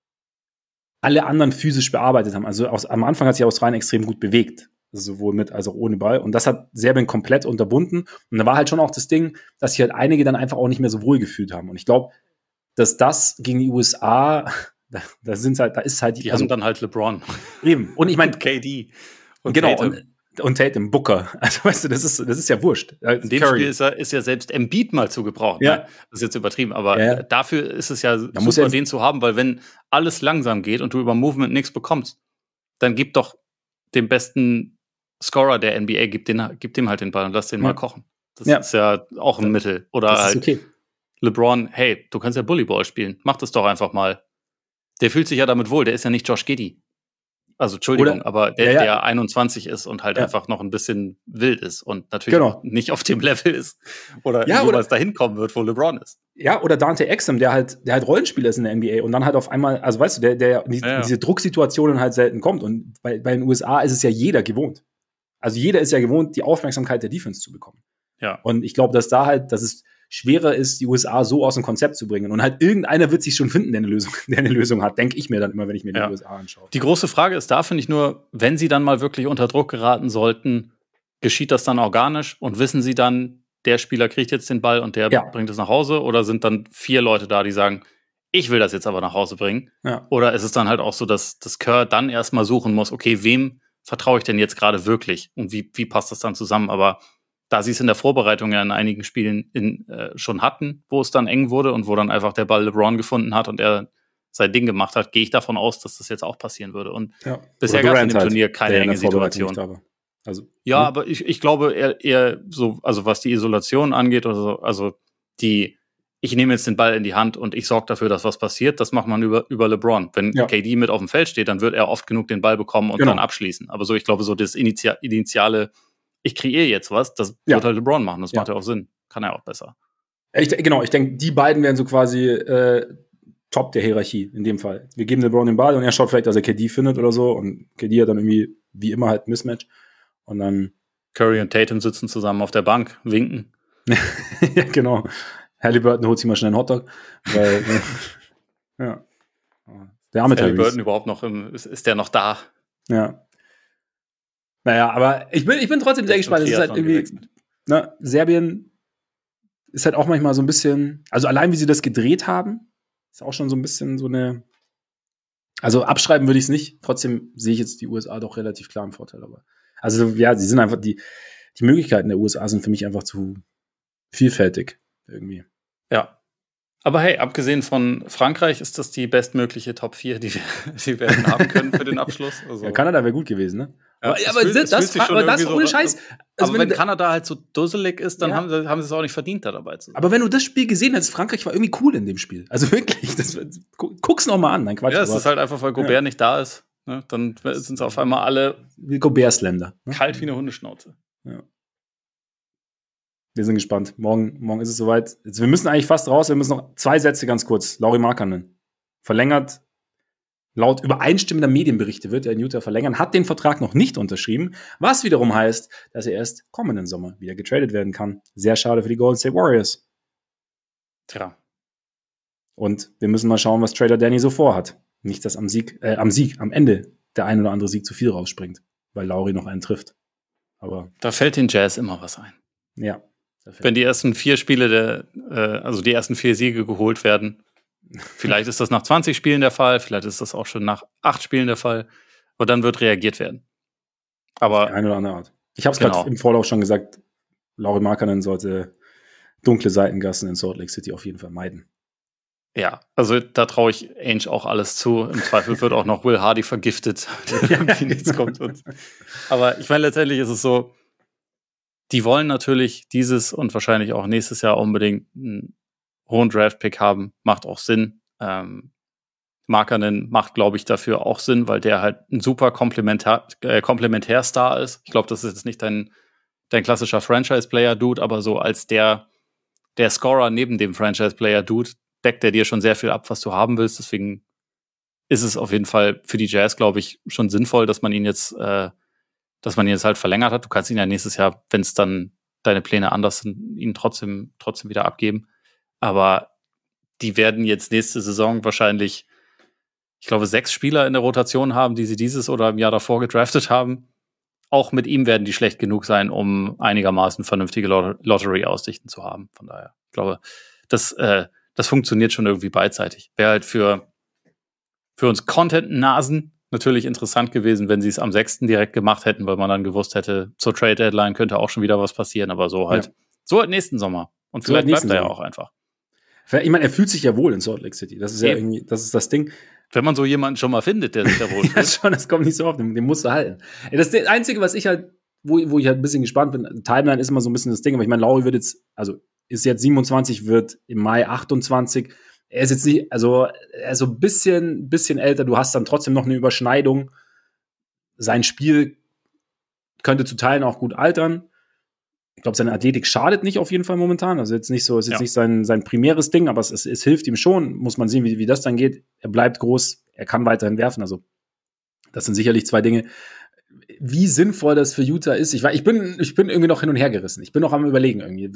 Speaker 1: alle anderen physisch bearbeitet haben. Also aus, am Anfang hat sich Australien extrem gut bewegt, sowohl mit als auch ohne Ball. Und das hat Serbien komplett unterbunden. Und da war halt schon auch das Ding, dass sich halt einige dann einfach auch nicht mehr so wohl gefühlt haben. Und ich glaube, dass das gegen die U S A, da, da sind halt, da ist halt
Speaker 2: die, die also, haben dann halt LeBron.
Speaker 1: Eben. Und ich meine
Speaker 2: K D.
Speaker 1: Und genau. Tatum. Und, und Tatum, Booker. Also weißt du, das ist, das ist ja wurscht.
Speaker 2: In dem Curry. Spiel ist, er, ist ja selbst Embiid mal zu gebrauchen.
Speaker 1: Ja.
Speaker 2: Ne? Das ist jetzt übertrieben, aber
Speaker 1: ja.
Speaker 2: dafür ist es ja
Speaker 1: da
Speaker 2: super,
Speaker 1: ja
Speaker 2: den zu haben, weil wenn alles langsam geht und du über Movement nichts bekommst, dann gib doch dem besten Scorer der N B A, gib, den, gib dem halt den Ball und lass den ja. mal kochen. Das ja. ist ja auch ein das, Mittel. Oder
Speaker 1: das
Speaker 2: halt
Speaker 1: ist okay.
Speaker 2: LeBron, hey, du kannst ja Bullyball spielen. Mach das doch einfach mal. Der fühlt sich ja damit wohl. Der ist ja nicht Josh Giddey. Also, Entschuldigung, Oder, aber der, ja, ja. der einundzwanzig ist und halt ja. einfach noch ein bisschen wild ist und natürlich
Speaker 1: genau.
Speaker 2: nicht auf dem Level ist oder
Speaker 1: ja,
Speaker 2: jemals dahin kommen wird, wo LeBron ist.
Speaker 1: Ja, oder Dante Exum, der halt, der halt Rollenspieler ist in der N B A und dann halt auf einmal, also weißt du, der, der in die, ja, ja. diese Drucksituationen halt selten kommt. Und bei, bei den U S A ist es ja jeder gewohnt. Also jeder ist ja gewohnt, die Aufmerksamkeit der Defense zu bekommen.
Speaker 2: Ja.
Speaker 1: Und ich glaube, dass da halt, dass es schwerer ist, die U S A so aus dem Konzept zu bringen. Und halt irgendeiner wird sich schon finden, der eine Lösung, der eine Lösung hat, denke ich mir dann immer, wenn ich mir ja. die U S A anschaue.
Speaker 2: Die große Frage ist da, finde ich nur, wenn sie dann mal wirklich unter Druck geraten sollten, geschieht das dann organisch und wissen sie dann, der Spieler kriegt jetzt den Ball und der ja. bringt es nach Hause? Oder sind dann vier Leute da, die sagen, ich will das jetzt aber nach Hause bringen?
Speaker 1: Ja.
Speaker 2: Oder ist es dann halt auch so, dass das Kerr dann erstmal suchen muss, okay, wem vertraue ich denn jetzt gerade wirklich? Und wie, wie passt das dann zusammen? Aber da sie es in der Vorbereitung ja in einigen Spielen in, äh, schon hatten, wo es dann eng wurde und wo dann einfach der Ball LeBron gefunden hat und er sein Ding gemacht hat, gehe ich davon aus, dass das jetzt auch passieren würde. Und
Speaker 1: ja.
Speaker 2: bisher gab es in dem Turnier halt, keine enge Situation.
Speaker 1: Also,
Speaker 2: ja,
Speaker 1: ne?
Speaker 2: aber ich, ich glaube eher, eher so, also was die Isolation angeht oder so, also die, ich nehme jetzt den Ball in die Hand und ich sorge dafür, dass was passiert, das macht man über, über LeBron. Wenn ja. K D mit auf dem Feld steht, dann wird er oft genug den Ball bekommen und genau. dann abschließen. Aber so, ich glaube, so das Initial, initiale ich kreiere jetzt was, das ja. wird halt LeBron machen. Das ja. macht ja auch Sinn. Kann er auch besser.
Speaker 1: Ich, genau, ich denke, die beiden wären so quasi äh, Top der Hierarchie in dem Fall. Wir geben LeBron den Ball und er schaut vielleicht, dass er K D findet oder so und K D hat dann irgendwie, wie immer, halt ein Mismatch. Und dann
Speaker 2: Curry und Tatum sitzen zusammen auf der Bank, winken.
Speaker 1: ja, genau. Halliburton holt sich mal schnell einen Hotdog. Weil, ja. Der arme
Speaker 2: ist Halliburton überhaupt noch im, ist, ist der noch da?
Speaker 1: Ja. Naja, aber ich bin, ich bin trotzdem sehr gespannt. Es ist halt irgendwie, ne, Serbien ist halt auch manchmal so ein bisschen, also allein wie sie das gedreht haben, ist auch schon so ein bisschen so eine, also abschreiben würde ich es nicht. Trotzdem sehe ich jetzt die U S A doch relativ klar im Vorteil. Aber also ja, sie sind einfach, die, die Möglichkeiten der U S A sind für mich einfach zu vielfältig irgendwie.
Speaker 2: Ja. Aber hey, abgesehen von Frankreich ist das die bestmögliche Top vier, die wir, die wir haben können für den Abschluss. Also
Speaker 1: ja, Kanada wäre gut gewesen, ne?
Speaker 2: Ja,
Speaker 1: aber aber
Speaker 2: fühlt,
Speaker 1: das, das, aber das
Speaker 2: so,
Speaker 1: ohne Scheiß.
Speaker 2: Also aber wenn, wenn Kanada halt so dusselig ist, dann
Speaker 1: ja.
Speaker 2: haben, sie, haben sie es auch nicht verdient, da dabei zu sein.
Speaker 1: Aber wenn du das Spiel gesehen hättest, Frankreich war irgendwie cool in dem Spiel. Also wirklich, das, guck's noch mal an. Nein, Quatsch.
Speaker 2: Ja, es ist halt einfach, weil Gobert ja. nicht da ist. Ne? Dann sind es auf einmal alle
Speaker 1: wie Goberts Länder.
Speaker 2: Ne? Kalt wie eine Hundeschnauze.
Speaker 1: Ja. Wir sind gespannt. Morgen, morgen ist es soweit. Jetzt, wir müssen eigentlich fast raus. Wir müssen noch zwei Sätze ganz kurz. Lauri Markkanen verlängert. Laut übereinstimmender Medienberichte wird er in Utah verlängern, hat den Vertrag noch nicht unterschrieben, was wiederum heißt, dass er erst kommenden Sommer wieder getradet werden kann. Sehr schade für die Golden State Warriors.
Speaker 2: Tja.
Speaker 1: Und wir müssen mal schauen, was Trader Danny so vorhat. Nicht, dass am Sieg, äh, am Sieg, am Ende der ein oder andere Sieg zu viel rausspringt, weil Lauri noch einen trifft. Aber
Speaker 2: da fällt den Jazz immer was ein.
Speaker 1: Ja.
Speaker 2: Wenn die ersten vier Spiele, der, äh, also die ersten vier Siege geholt werden, vielleicht ist das nach zwanzig Spielen der Fall, vielleicht ist das auch schon nach acht Spielen der Fall. Und dann wird reagiert werden. Aber
Speaker 1: auf die eine oder andere Art. Ich habe es
Speaker 2: genau.
Speaker 1: gerade im Vorlauf schon gesagt, Lauri Markkanen sollte dunkle Seitengassen in Salt Lake City auf jeden Fall meiden.
Speaker 2: Ja, also da traue ich Ainge auch alles zu. Im Zweifel wird auch noch Will Hardy vergiftet, der irgendwie nichts kommt. Und, aber ich meine, letztendlich ist es so, die wollen natürlich dieses und wahrscheinlich auch nächstes Jahr unbedingt einen hohen Draft-Pick haben. Macht auch Sinn. Ähm, Markkanen macht, glaube ich, dafür auch Sinn, weil der halt ein super Komplementär, äh, Komplementärstar ist. Ich glaube, das ist jetzt nicht dein, dein klassischer Franchise-Player-Dude, aber so als der, der Scorer neben dem Franchise-Player-Dude deckt er dir schon sehr viel ab, was du haben willst. Deswegen ist es auf jeden Fall für die Jazz, glaube ich, schon sinnvoll, dass man ihn jetzt, äh, dass man ihn jetzt halt verlängert hat. Du kannst ihn ja nächstes Jahr, wenn es dann deine Pläne anders sind, ihn trotzdem, trotzdem wieder abgeben. Aber die werden jetzt nächste Saison wahrscheinlich, ich glaube, sechs Spieler in der Rotation haben, die sie dieses oder im Jahr davor gedraftet haben. Auch mit ihm werden die schlecht genug sein, um einigermaßen vernünftige Lot- Lottery-Aussichten zu haben. Von daher, ich glaube, das, äh, das funktioniert schon irgendwie beidseitig. Wäre halt für, für uns Content-Nasen natürlich interessant gewesen, wenn sie es am sechsten direkt gemacht hätten, weil man dann gewusst hätte, zur Trade-Deadline könnte auch schon wieder was passieren, aber so halt, ja. so halt nächsten Sommer. Und so vielleicht bleibt er ja auch einfach.
Speaker 1: Ich meine, er fühlt sich ja wohl in Salt Lake City. Das ist ja irgendwie, das ist das Ding.
Speaker 2: Wenn man so jemanden schon mal findet, der sich da wohl fühlt.
Speaker 1: Ja, schon, das kommt nicht so oft, den, den musst du halten. Das ist das Einzige, was ich halt, wo, wo ich halt ein bisschen gespannt bin. Timeline ist immer so ein bisschen das Ding, aber ich meine, Lauri wird jetzt, also ist jetzt siebenundzwanzig, wird im Mai achtundzwanzig. Er ist jetzt nicht, also er ist so ein bisschen, bisschen älter. Du hast dann trotzdem noch eine Überschneidung. Sein Spiel könnte zu Teilen auch gut altern. Ich glaube, seine Athletik schadet nicht auf jeden Fall momentan. Also jetzt nicht so, ist jetzt ja. nicht sein, sein primäres Ding, aber es, es, es hilft ihm schon. Muss man sehen, wie, wie das dann geht. Er bleibt groß, er kann weiterhin werfen. Also das sind sicherlich zwei Dinge. Wie sinnvoll das für Utah ist, ich, ich, bin, ich bin irgendwie noch hin und her gerissen. Ich bin noch am Überlegen irgendwie.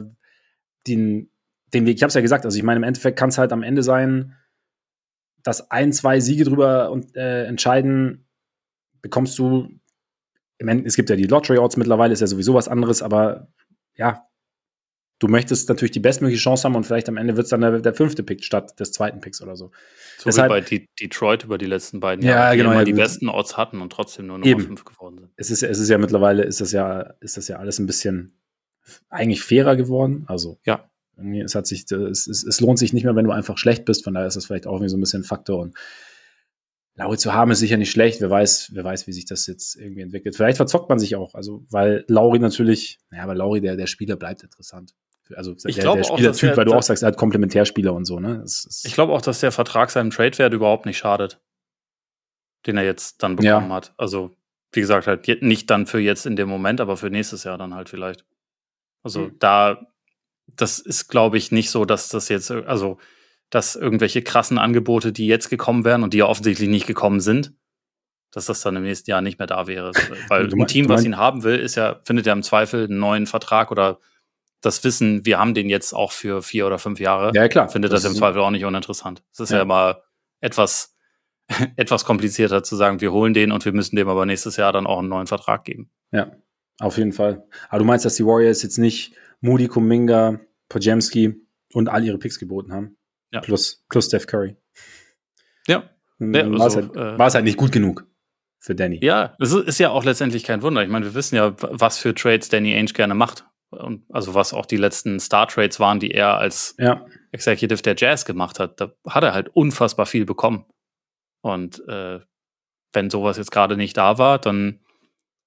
Speaker 1: Den, den Weg, ich habe es ja gesagt, also ich meine, im Endeffekt kann es halt am Ende sein, dass ein, zwei Siege drüber und, äh, entscheiden, bekommst du. Es gibt ja die Lottery-Odds mittlerweile, ist ja sowieso was anderes, aber ja, du möchtest natürlich die bestmögliche Chance haben und vielleicht am Ende wird es dann der, der fünfte Pick statt des zweiten Picks oder so.
Speaker 2: So Deshalb, wie bei D- Detroit über die letzten beiden
Speaker 1: ja,
Speaker 2: Jahre, die
Speaker 1: genau,
Speaker 2: immer
Speaker 1: ja,
Speaker 2: die besten Odds hatten und trotzdem nur Nummer fünf geworden sind.
Speaker 1: Es ist, es ist ja mittlerweile, ist das ja, ist das ja alles ein bisschen eigentlich fairer geworden. Also
Speaker 2: ja.
Speaker 1: Es, hat sich, es, es, es lohnt sich nicht mehr, wenn du einfach schlecht bist, von daher ist das vielleicht auch irgendwie so ein bisschen ein Faktor. Und Lauri zu haben ist sicher nicht schlecht. Wer weiß, wer weiß, wie sich das jetzt irgendwie entwickelt. Vielleicht verzockt man sich auch. Also, weil Lauri natürlich, naja, aber Lauri, der, der Spieler bleibt interessant. Also,
Speaker 2: ich
Speaker 1: der,
Speaker 2: glaube
Speaker 1: der
Speaker 2: auch,
Speaker 1: Spielertyp,
Speaker 2: er,
Speaker 1: weil du auch sagst, er hat Komplementärspieler und so, ne? Das, das
Speaker 2: ich glaube auch, dass der Vertrag seinem Trade-Wert überhaupt nicht schadet, den er jetzt dann bekommen
Speaker 1: ja.
Speaker 2: hat. Also, wie gesagt, halt nicht dann für jetzt in dem Moment, aber für nächstes Jahr dann halt vielleicht. Also, mhm. da, das ist, glaube ich, nicht so, dass das jetzt, also, dass irgendwelche krassen Angebote, die jetzt gekommen wären und die ja offensichtlich nicht gekommen sind, dass das dann im nächsten Jahr nicht mehr da wäre. Weil ein Team, was ihn haben will, ist ja, findet ja im Zweifel einen neuen Vertrag oder das Wissen, wir haben den jetzt auch für vier oder fünf Jahre.
Speaker 1: Ja, klar.
Speaker 2: Findet das, das im Zweifel auch nicht uninteressant. Es ist ja, ja immer etwas, etwas komplizierter zu sagen, wir holen den und wir müssen dem aber nächstes Jahr dann auch einen neuen Vertrag geben.
Speaker 1: Ja, auf jeden Fall. Aber du meinst, dass die Warriors jetzt nicht Moody, Kuminga, Podziemski und all ihre Picks geboten haben?
Speaker 2: Ja.
Speaker 1: Plus, plus Steph Curry.
Speaker 2: Ja.
Speaker 1: ja also, war, es halt, äh, war es halt nicht gut genug für Danny.
Speaker 2: Ja, das ist ja auch letztendlich kein Wunder. Ich meine, wir wissen ja, was für Trades Danny Ainge gerne macht. Und also was auch die letzten Star-Trades waren, die er als
Speaker 1: ja.
Speaker 2: Executive der Jazz gemacht hat. Da hat er halt unfassbar viel bekommen. Und äh, wenn sowas jetzt gerade nicht da war, dann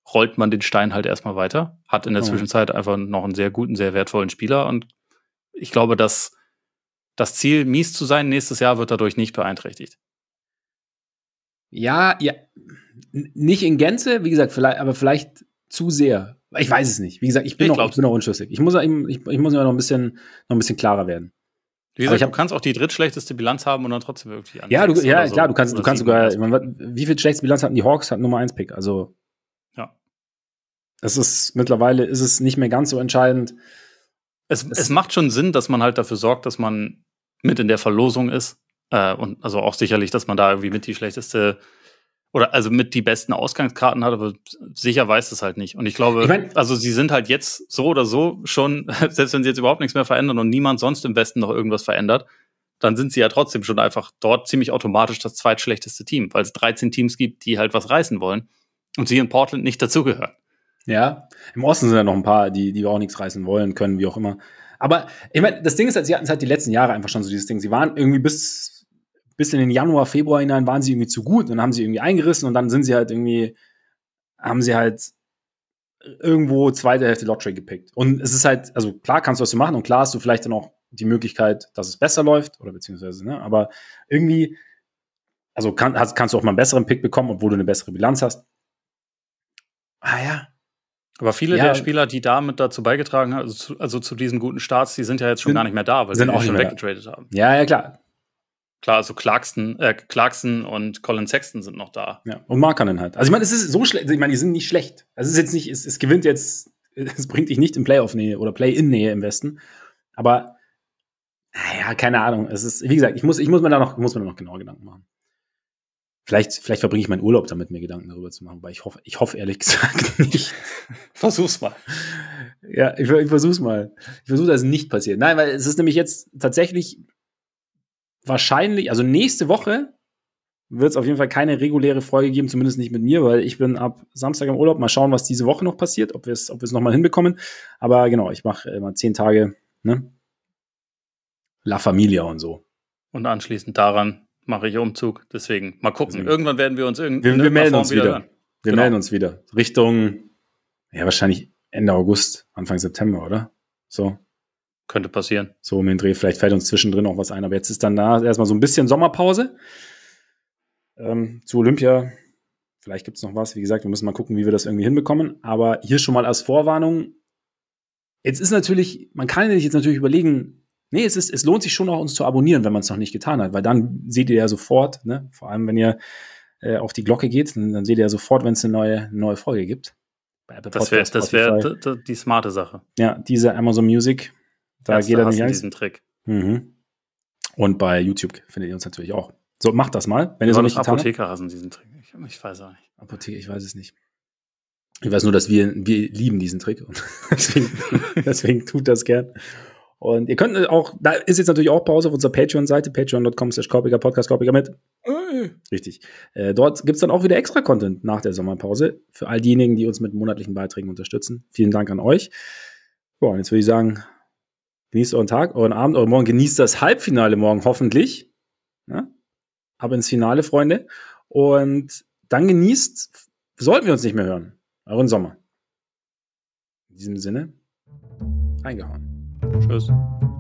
Speaker 2: rollt man den Stein halt erstmal weiter. Hat in der
Speaker 1: Oh.
Speaker 2: Zwischenzeit einfach noch einen sehr guten, sehr wertvollen Spieler. Und ich glaube, dass das Ziel, mies zu sein nächstes Jahr, wird dadurch nicht beeinträchtigt.
Speaker 1: Ja, ja, n- nicht in Gänze, wie gesagt, vielleicht, aber vielleicht zu sehr. Ich weiß es nicht. Wie gesagt, ich bin,
Speaker 2: Ich
Speaker 1: noch,
Speaker 2: glaub's.
Speaker 1: ich bin noch unschlüssig. Ich muss, ich, ich muss mir noch ein bisschen, noch ein bisschen klarer werden.
Speaker 2: Wie
Speaker 1: Aber
Speaker 2: gesagt,
Speaker 1: ich hab-
Speaker 2: du kannst auch die drittschlechteste Bilanz haben und dann trotzdem irgendwie an
Speaker 1: Ja, du,
Speaker 2: sechs
Speaker 1: ja
Speaker 2: oder so
Speaker 1: klar, du kannst,
Speaker 2: oder
Speaker 1: du kannst
Speaker 2: sieben
Speaker 1: sogar,
Speaker 2: erst
Speaker 1: ich meine, wie viel schlechte Bilanz hatten die Hawks? Hatten Nummer eins Pick. Also,
Speaker 2: Ja.
Speaker 1: es ist, mittlerweile ist es nicht mehr ganz so entscheidend.
Speaker 2: Es,
Speaker 1: Es-
Speaker 2: es macht schon Sinn, dass man halt dafür sorgt, dass man mit in der Verlosung ist. Äh, und also auch sicherlich, dass man da irgendwie mit die schlechteste oder also mit die besten Ausgangskarten hat, aber sicher weiß es halt nicht. Und ich glaube,
Speaker 1: Ich mein-
Speaker 2: also sie sind halt jetzt so oder so schon, selbst wenn sie jetzt überhaupt nichts mehr verändern und niemand sonst im Westen noch irgendwas verändert, dann sind sie ja trotzdem schon einfach dort ziemlich automatisch das zweitschlechteste Team, weil es dreizehn Teams gibt, die halt was reißen wollen und sie in Portland nicht dazugehören.
Speaker 1: Ja, im Osten sind ja noch ein paar, die, die auch nichts reißen wollen, können, wie auch immer. Aber ich meine, das Ding ist halt, sie hatten es halt die letzten Jahre einfach schon so dieses Ding. Sie waren irgendwie bis, bis in den Januar, Februar hinein waren sie irgendwie zu gut. Und dann haben sie irgendwie eingerissen und dann sind sie halt irgendwie, haben sie halt irgendwo zweite Hälfte Lottery gepickt. Und es ist halt, also klar kannst du das so machen und klar hast du vielleicht dann auch die Möglichkeit, dass es besser läuft oder beziehungsweise, ne, aber irgendwie, also kann, hast, kannst du auch mal einen besseren Pick bekommen, obwohl du eine bessere Bilanz hast. Ah ja,
Speaker 2: Aber viele
Speaker 1: Ja.
Speaker 2: der Spieler, die damit dazu beigetragen haben, also zu, also zu diesen guten Starts, die sind ja jetzt schon
Speaker 1: Sind-
Speaker 2: gar nicht mehr da, weil
Speaker 1: sind
Speaker 2: sie
Speaker 1: auch
Speaker 2: die schon
Speaker 1: nicht mehr da.
Speaker 2: weggetradet haben.
Speaker 1: ja, ja, klar.
Speaker 2: Klar, also Clarkson, äh, Clarkson und Colin Sexton sind noch da.
Speaker 1: Ja, und Markkanen halt. Also ich meine, es ist so schlecht, ich meine, die sind nicht schlecht. Es ist jetzt nicht, es, es gewinnt jetzt, es bringt dich nicht in Playoff-Nähe oder Play-In-Nähe im Westen. Aber, naja, keine Ahnung. Es ist, wie gesagt, ich muss, ich muss mir da noch, muss mir da noch genauer Gedanken machen. Vielleicht, vielleicht verbringe ich meinen Urlaub damit, mir Gedanken darüber zu machen, weil ich hoffe, ich hoffe ehrlich gesagt nicht.
Speaker 2: Versuch's mal.
Speaker 1: Ja, ich, ich versuch's mal. Ich versuche, dass es nicht passiert. Nein, weil es ist nämlich jetzt tatsächlich wahrscheinlich, also nächste Woche wird es auf jeden Fall keine reguläre Folge geben, zumindest nicht mit mir, weil ich bin ab Samstag im Urlaub. Mal schauen, was diese Woche noch passiert, ob wir es ob wir es nochmal hinbekommen. Aber genau, ich mache immer zehn Tage, ne? La Familia und so.
Speaker 2: Und anschließend daran mache ich Umzug. Deswegen mal gucken.
Speaker 1: Deswegen.
Speaker 2: Irgendwann werden wir uns irgend-
Speaker 1: Wir,
Speaker 2: in
Speaker 1: wir
Speaker 2: irgendeiner
Speaker 1: melden
Speaker 2: Form
Speaker 1: uns wieder.
Speaker 2: hören.
Speaker 1: Wir
Speaker 2: Genau.
Speaker 1: melden uns wieder. Richtung, ja, wahrscheinlich Ende August, Anfang September, oder? So.
Speaker 2: Könnte passieren.
Speaker 1: So um den Dreh. Vielleicht fällt uns zwischendrin auch was ein. Aber jetzt ist dann da erstmal so ein bisschen Sommerpause. Ähm, zu Olympia. Vielleicht gibt es noch was. Wie gesagt, wir müssen mal gucken, wie wir das irgendwie hinbekommen. Aber hier schon mal als Vorwarnung. Jetzt ist natürlich, man kann sich jetzt natürlich überlegen, nee, es, ist, es lohnt sich schon auch, uns zu abonnieren, wenn man es noch nicht getan hat. Weil dann seht ihr ja sofort, ne, vor allem wenn ihr äh, auf die Glocke geht, dann, dann seht ihr ja sofort, wenn es eine neue, eine neue Folge gibt. Bei Apple
Speaker 2: Das wäre
Speaker 1: Podcasts,
Speaker 2: das wär
Speaker 1: Spotify.
Speaker 2: d- d- die smarte Sache.
Speaker 1: Ja, diese Amazon Music. Da
Speaker 2: Ärzte
Speaker 1: geht er
Speaker 2: hassen
Speaker 1: nicht eins.
Speaker 2: diesen Trick.
Speaker 1: Mhm. Und bei YouTube findet ihr uns natürlich auch. So, macht das mal, wenn ihr es noch
Speaker 2: Besonders
Speaker 1: nicht getan habt.
Speaker 2: Apotheker hassen diesen Trick. Ich, ich weiß auch nicht.
Speaker 1: Apotheke, ich weiß es nicht. Ich weiß nur, dass wir, wir lieben diesen Trick. Und deswegen, deswegen tut das gern. Und ihr könnt auch, da ist jetzt natürlich auch Pause auf unserer Patreon-Seite, patreon dot com slash korpiger podcast, korpiger mit. Richtig. Äh, dort gibt's dann auch wieder extra Content nach der Sommerpause für all diejenigen, die uns mit monatlichen Beiträgen unterstützen. Vielen Dank an euch. Ja, und jetzt würde ich sagen, genießt euren Tag, euren Abend, euren Morgen. Genießt das Halbfinale morgen hoffentlich. Ja? Ab ins Finale, Freunde. Und dann genießt, sollten wir uns nicht mehr hören, euren Sommer. In diesem Sinne, reingehauen.
Speaker 2: Tschüss.